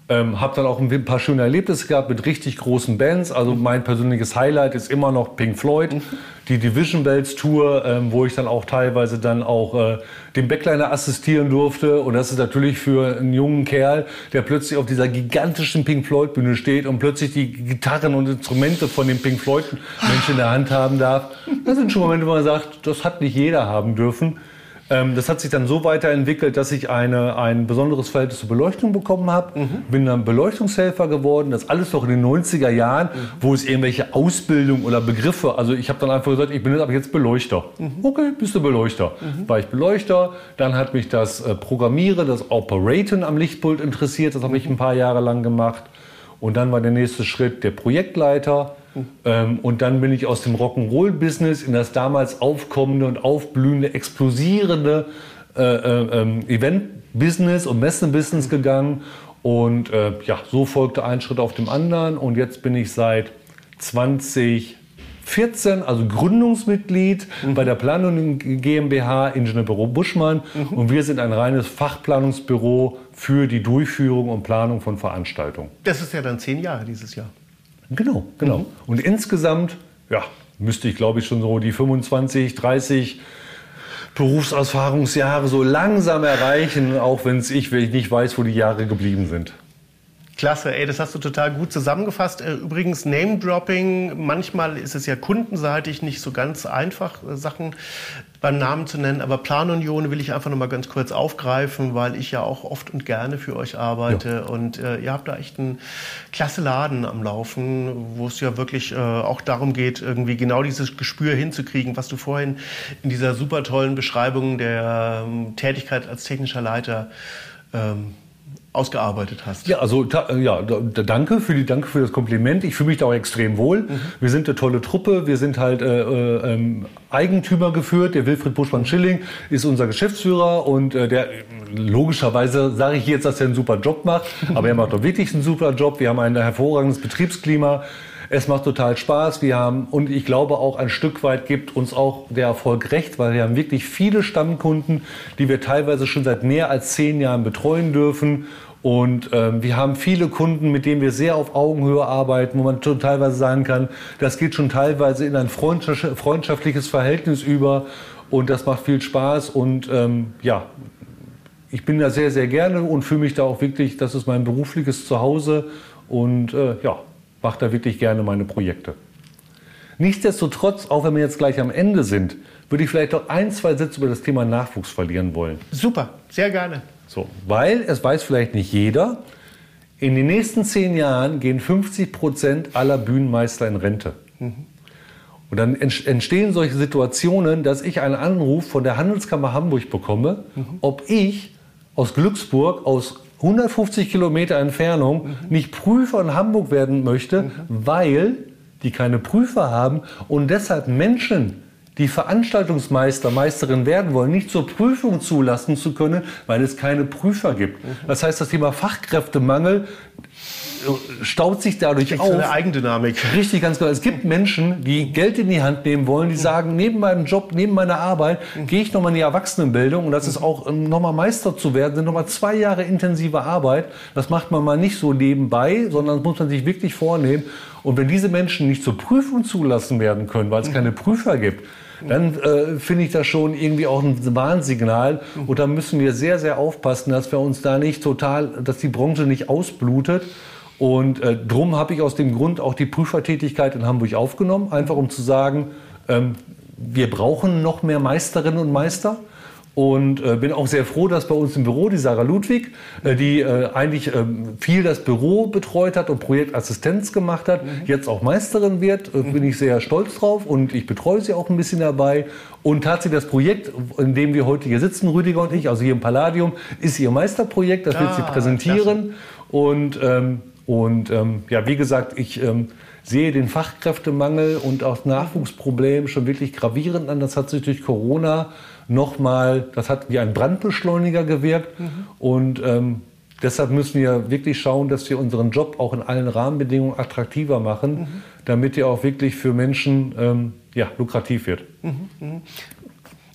Ähm, habe dann auch ein paar schöne Erlebnisse gehabt mit richtig großen Bands. Also mein persönliches Highlight ist immer noch Pink Floyd, mhm. die Division Bells Tour, ähm, wo ich dann auch teilweise dann auch äh, dem Backliner assistieren durfte. Und das ist natürlich für einen jungen Kerl, der plötzlich auf dieser gigantischen Pink Floyd Bühne steht und plötzlich die Gitarren und Instrumente von den Pink Floyd Menschen in der Hand haben darf. Das sind schon Momente, wo man sagt, das hat nicht jeder haben dürfen. Das hat sich dann so weiterentwickelt, dass ich eine, ein besonderes Verhältnis zur Beleuchtung bekommen habe. Mhm. Bin dann Beleuchtungshelfer geworden. Das alles noch in den neunziger Jahren, mhm. wo es irgendwelche Ausbildung oder Begriffe, also ich habe dann einfach gesagt, ich bin jetzt aber jetzt Beleuchter. Mhm. Okay, bist du Beleuchter. Mhm. War ich Beleuchter, dann hat mich das äh, Programmieren, das Operaten am Lichtpult interessiert. Das habe ich ein paar Jahre lang gemacht. Und dann war der nächste Schritt der Projektleiter. Mhm. Ähm, und dann bin ich aus dem Rock'n'Roll-Business in das damals aufkommende und aufblühende, explosierende äh, äh, Event-Business und Messen-Business gegangen. Und äh, ja, so folgte ein Schritt auf dem anderen. Und jetzt bin ich seit zweitausendvierzehn, also Gründungsmitglied mhm. bei der Planung GmbH, Ingenieurbüro Buschmann. Mhm. Und wir sind ein reines Fachplanungsbüro für die Durchführung und Planung von Veranstaltungen. Das ist ja dann zehn Jahre dieses Jahr. Genau, genau. Mhm. Und insgesamt, ja, müsste ich glaube ich schon so die fünfundzwanzig, dreißig Berufserfahrungsjahre so langsam erreichen, auch wenn ich nicht weiß, wo die Jahre geblieben sind. Klasse, ey, das hast du total gut zusammengefasst. Übrigens Name-Dropping, manchmal ist es ja kundenseitig nicht so ganz einfach, Sachen beim Namen zu nennen, aber Planunion will ich einfach noch mal ganz kurz aufgreifen, weil ich ja auch oft und gerne für euch arbeite ja. und äh, ihr habt da echt einen klasse Laden am Laufen, wo es ja wirklich äh, auch darum geht, irgendwie genau dieses Gespür hinzukriegen, was du vorhin in dieser super tollen Beschreibung der ähm, Tätigkeit als technischer Leiter ähm, ausgearbeitet hast. Ja, also ja, danke für die danke für das Kompliment. Ich fühle mich da auch extrem wohl. Mhm. Wir sind eine tolle Truppe. Wir sind halt äh, äh, Eigentümer geführt. Der Wilfried Buschmann-Schilling ist unser Geschäftsführer und äh, der logischerweise sage ich jetzt, dass er einen super Job macht, aber er macht doch wirklich einen super Job. Wir haben ein hervorragendes Betriebsklima. Es macht total Spaß. Wir haben, und ich glaube auch ein Stück weit gibt uns auch der Erfolg recht, weil wir haben wirklich viele Stammkunden, die wir teilweise schon seit mehr als zehn Jahren betreuen dürfen. Und ähm, wir haben viele Kunden, mit denen wir sehr auf Augenhöhe arbeiten, wo man schon teilweise sagen kann, das geht schon teilweise in ein freundschaftliches Verhältnis über. Und das macht viel Spaß. Und ähm, ja, ich bin da sehr, sehr gerne und fühle mich da auch wirklich, das ist mein berufliches Zuhause. Und äh, ja, mache da wirklich gerne meine Projekte. Nichtsdestotrotz, auch wenn wir jetzt gleich am Ende sind, würde ich vielleicht noch ein, zwei Sätze über das Thema Nachwuchs verlieren wollen. Super, sehr gerne. So, weil, es weiß vielleicht nicht jeder, in den nächsten zehn Jahren gehen fünfzig Prozent aller Bühnenmeister in Rente. Mhm. Und dann entstehen solche Situationen, dass ich einen Anruf von der Handelskammer Hamburg bekomme, mhm. ob ich aus Glücksburg, aus hundertfünfzig Kilometer Entfernung mhm. nicht Prüfer in Hamburg werden möchte, mhm. weil die keine Prüfer haben und deshalb Menschen, die Veranstaltungsmeister, Meisterin werden wollen, nicht zur Prüfung zulassen zu können, weil es keine Prüfer gibt. Mhm. Das heißt, das Thema Fachkräftemangel staut sich dadurch auf. So eine Eigendynamik. Richtig, ganz genau. Es gibt Menschen, die Geld in die Hand nehmen wollen, die sagen, neben meinem Job, neben meiner Arbeit, gehe ich nochmal in die Erwachsenenbildung und das ist auch, nochmal Meister zu werden, sind nochmal zwei Jahre intensive Arbeit. Das macht man mal nicht so nebenbei, sondern das muss man sich wirklich vornehmen. Und wenn diese Menschen nicht zur Prüfung zulassen werden können, weil es keine Prüfer gibt, dann äh, finde ich das schon irgendwie auch ein Warnsignal. Und da müssen wir sehr, sehr aufpassen, dass wir uns da nicht total, dass die Branche nicht ausblutet. Und äh, drum habe ich aus dem Grund auch die Prüfertätigkeit in Hamburg aufgenommen, einfach um zu sagen, ähm, wir brauchen noch mehr Meisterinnen und Meister. Und äh, bin auch sehr froh, dass bei uns im Büro die Sarah Ludwig, äh, die äh, eigentlich äh, viel das Büro betreut hat und Projektassistenz gemacht hat, mhm. jetzt auch Meisterin wird. Äh, mhm. Bin ich sehr stolz drauf und ich betreue sie auch ein bisschen dabei. Und tatsächlich das Projekt, in dem wir heute hier sitzen, Rüdiger und ich, also hier im Palladium, ist ihr Meisterprojekt, das ah, wird sie präsentieren. Klasse. Und, ähm, und ähm, ja, wie gesagt, ich ähm, sehe den Fachkräftemangel und auch das Nachwuchsproblem schon wirklich gravierend an. Das hat sich durch Corona nochmal, das hat wie ein Brandbeschleuniger gewirkt. Mhm. Und ähm, deshalb müssen wir wirklich schauen, dass wir unseren Job auch in allen Rahmenbedingungen attraktiver machen, mhm. damit er auch wirklich für Menschen ähm, ja, lukrativ wird. Mhm.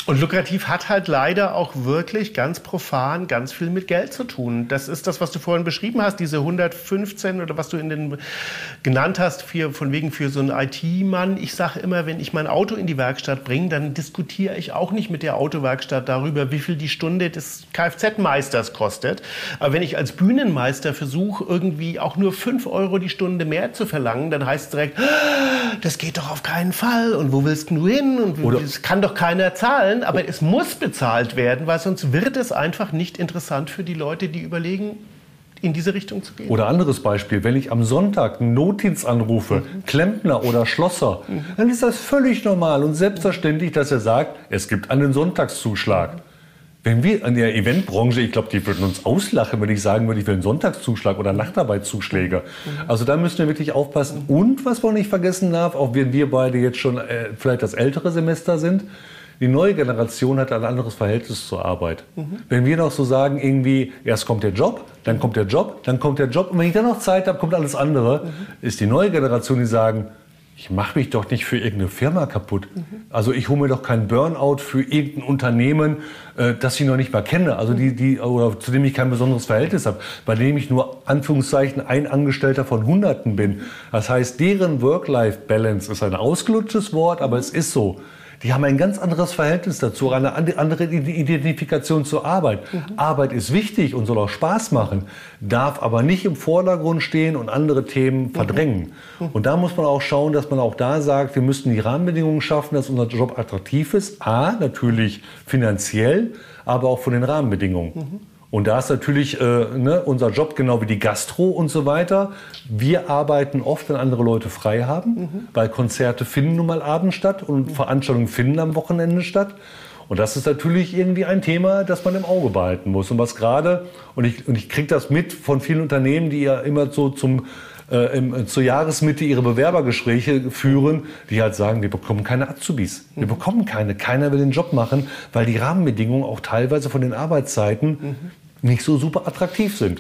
Und lukrativ hat halt leider auch wirklich ganz profan ganz viel mit Geld zu tun. Das ist das, was du vorhin beschrieben hast, diese hundertfünfzehn oder was du in den genannt hast, für, von wegen für so einen I T-Mann. Ich sage immer, wenn ich mein Auto in die Werkstatt bringe, dann diskutiere ich auch nicht mit der Autowerkstatt darüber, wie viel die Stunde des Kfz-Meisters kostet. Aber wenn ich als Bühnenmeister versuche, irgendwie auch nur fünf Euro die Stunde mehr zu verlangen, dann heißt es direkt, das geht doch auf keinen Fall und wo willst du hin und Oder das kann doch keiner zahlen. Aber es muss bezahlt werden, weil sonst wird es einfach nicht interessant für die Leute, die überlegen, in diese Richtung zu gehen. Oder anderes Beispiel, wenn ich am Sonntag einen Notdienst anrufe, mhm. Klempner oder Schlosser, mhm. dann ist das völlig normal und selbstverständlich, dass er sagt, es gibt einen Sonntagszuschlag. Mhm. Wenn wir in der Eventbranche, ich glaube, die würden uns auslachen, wenn ich sagen würde, ich will einen Sonntagszuschlag oder Nachtarbeitszuschläge. Mhm. Also da müssen wir wirklich aufpassen. Und was man nicht vergessen darf, auch wenn wir beide jetzt schon äh, vielleicht das ältere Semester sind, die neue Generation hat ein anderes Verhältnis zur Arbeit. Mhm. Wenn wir noch so sagen, irgendwie, erst kommt der Job, dann kommt der Job, dann kommt der Job und wenn ich dann noch Zeit habe, kommt alles andere, mhm. ist die neue Generation, die sagen, ich mache mich doch nicht für irgendeine Firma kaputt. Mhm. Also ich hole mir doch keinen Burnout für irgendein Unternehmen, äh, das ich noch nicht mal kenne, also die, die, oder zu dem ich kein besonderes Verhältnis habe, bei dem ich nur Anführungszeichen ein Angestellter von Hunderten bin. Das heißt, deren Work-Life-Balance ist ein ausgelutschtes Wort, aber es ist so. Die haben ein ganz anderes Verhältnis dazu, eine andere Identifikation zur Arbeit. Mhm. Arbeit ist wichtig und soll auch Spaß machen, darf aber nicht im Vordergrund stehen und andere Themen verdrängen. Mhm. Und da muss man auch schauen, dass man auch da sagt, wir müssten die Rahmenbedingungen schaffen, dass unser Job attraktiv ist. A, natürlich finanziell, aber auch von den Rahmenbedingungen. Mhm. Und da ist natürlich äh, ne, unser Job, genau wie die Gastro und so weiter. Wir arbeiten oft, wenn andere Leute frei haben, mhm. weil Konzerte finden nun mal abends statt und mhm. Veranstaltungen finden am Wochenende statt. Und das ist natürlich irgendwie ein Thema, das man im Auge behalten muss. Und was gerade, und ich, und ich kriege das mit von vielen Unternehmen, die ja immer so zum, äh, im, zur Jahresmitte ihre Bewerbergespräche führen, die halt sagen, wir bekommen keine Azubis. Wir mhm. bekommen keine. Keiner will den Job machen, weil die Rahmenbedingungen auch teilweise von den Arbeitszeiten mhm. nicht so super attraktiv sind.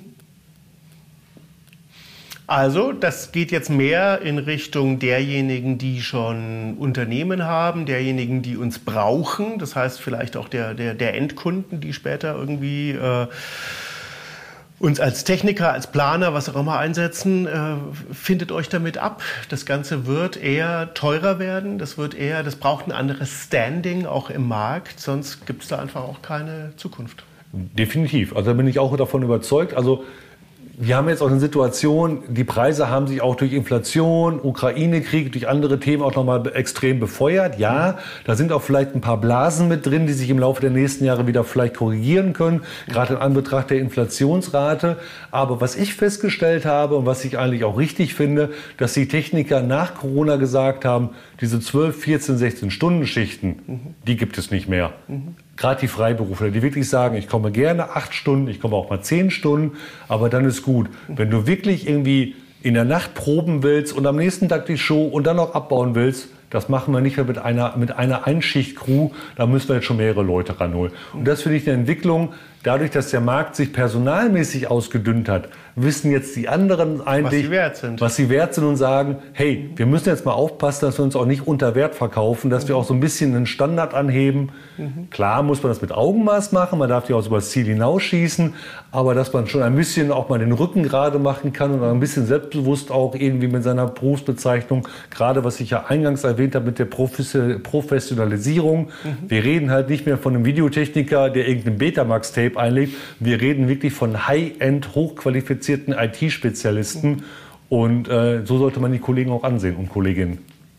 Also, das geht jetzt mehr in Richtung derjenigen, die schon Unternehmen haben, derjenigen, die uns brauchen. Das heißt vielleicht auch der, der, der Endkunden, die später irgendwie äh, uns als Techniker, als Planer, was auch immer einsetzen. Äh, findet euch damit ab. Das Ganze wird eher teurer werden. Das wird eher, das braucht ein anderes Standing auch im Markt. Sonst gibt es da einfach auch keine Zukunft. Definitiv. Also da bin ich auch davon überzeugt. Also wir haben jetzt auch eine Situation, die Preise haben sich auch durch Inflation, Ukraine-Krieg, durch andere Themen auch nochmal extrem befeuert. Ja, da sind auch vielleicht ein paar Blasen mit drin, die sich im Laufe der nächsten Jahre wieder vielleicht korrigieren können, gerade in Anbetracht der Inflationsrate. Aber was ich festgestellt habe und was ich eigentlich auch richtig finde, dass die Techniker nach Corona gesagt haben, diese zwölf, vierzehn, sechzehn Stunden Schichten, mhm. die gibt es nicht mehr. Mhm. Gerade die Freiberufler, die wirklich sagen, ich komme gerne acht Stunden, ich komme auch mal zehn Stunden, aber dann ist gut. Wenn du wirklich irgendwie in der Nacht proben willst und am nächsten Tag die Show und dann noch abbauen willst, das machen wir nicht mehr mit einer, mit einer Einschicht-Crew, da müssen wir jetzt schon mehrere Leute ranholen. Und das finde ich eine Entwicklung, dadurch, dass der Markt sich personalmäßig ausgedünnt hat, wissen jetzt die anderen eigentlich, was sie wert sind, was sie wert sind und sagen, hey, wir müssen jetzt mal aufpassen, dass wir uns auch nicht unter Wert verkaufen, dass mhm. wir auch so ein bisschen einen Standard anheben. Mhm. Klar muss man das mit Augenmaß machen, man darf ja auch über das Ziel hinausschießen, aber dass man schon ein bisschen auch mal den Rücken gerade machen kann und ein bisschen selbstbewusst auch irgendwie mit seiner Berufsbezeichnung, gerade was ich ja eingangs erwähnt habe mit der Professionalisierung. Mhm. Wir reden halt nicht mehr von einem Videotechniker, der irgendeinen Betamax-Tape einlegt. Wir reden wirklich von High-End, hochqualifizierten I T-Spezialisten. Und äh, so sollte man die Kollegen auch ansehen und Kolleginnen.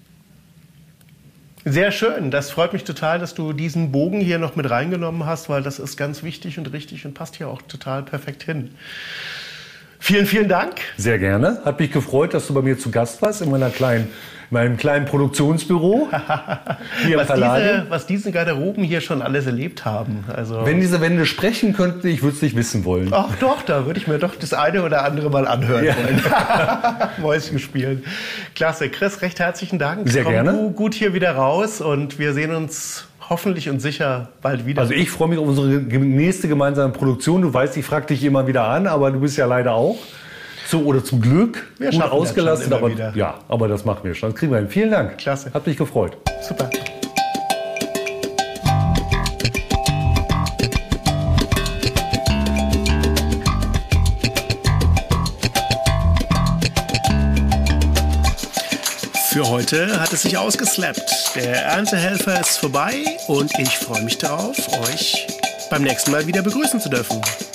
Sehr schön. Das freut mich total, dass du diesen Bogen hier noch mit reingenommen hast, weil das ist ganz wichtig und richtig und passt hier auch total perfekt hin. Vielen, vielen Dank. Sehr gerne. Hat mich gefreut, dass du bei mir zu Gast warst in meiner kleinen in meinem kleinen Produktionsbüro hier was, diese, was diese Garderoben hier schon alles erlebt haben. Also wenn diese Wände sprechen könnten, ich würde es nicht wissen wollen. Ach doch, da würde ich mir doch das eine oder andere mal anhören ja. wollen. Mäuschen spielen. Klasse. Chris, recht herzlichen Dank. Sehr Komm gerne. Du gut hier wieder raus und wir sehen uns hoffentlich und sicher bald wieder. Also ich freue mich auf unsere nächste gemeinsame Produktion. Du weißt, ich frage dich immer wieder an, aber du bist ja leider auch. So, oder zum Glück wir gut ausgelastet, aber wieder. ja, aber das machen wir schon. Das kriegen wir hin. Vielen Dank. Klasse. Hat mich gefreut. Super. Für heute hat es sich ausgeslappt. Der Erntehelfer ist vorbei und ich freue mich darauf, euch beim nächsten Mal wieder begrüßen zu dürfen.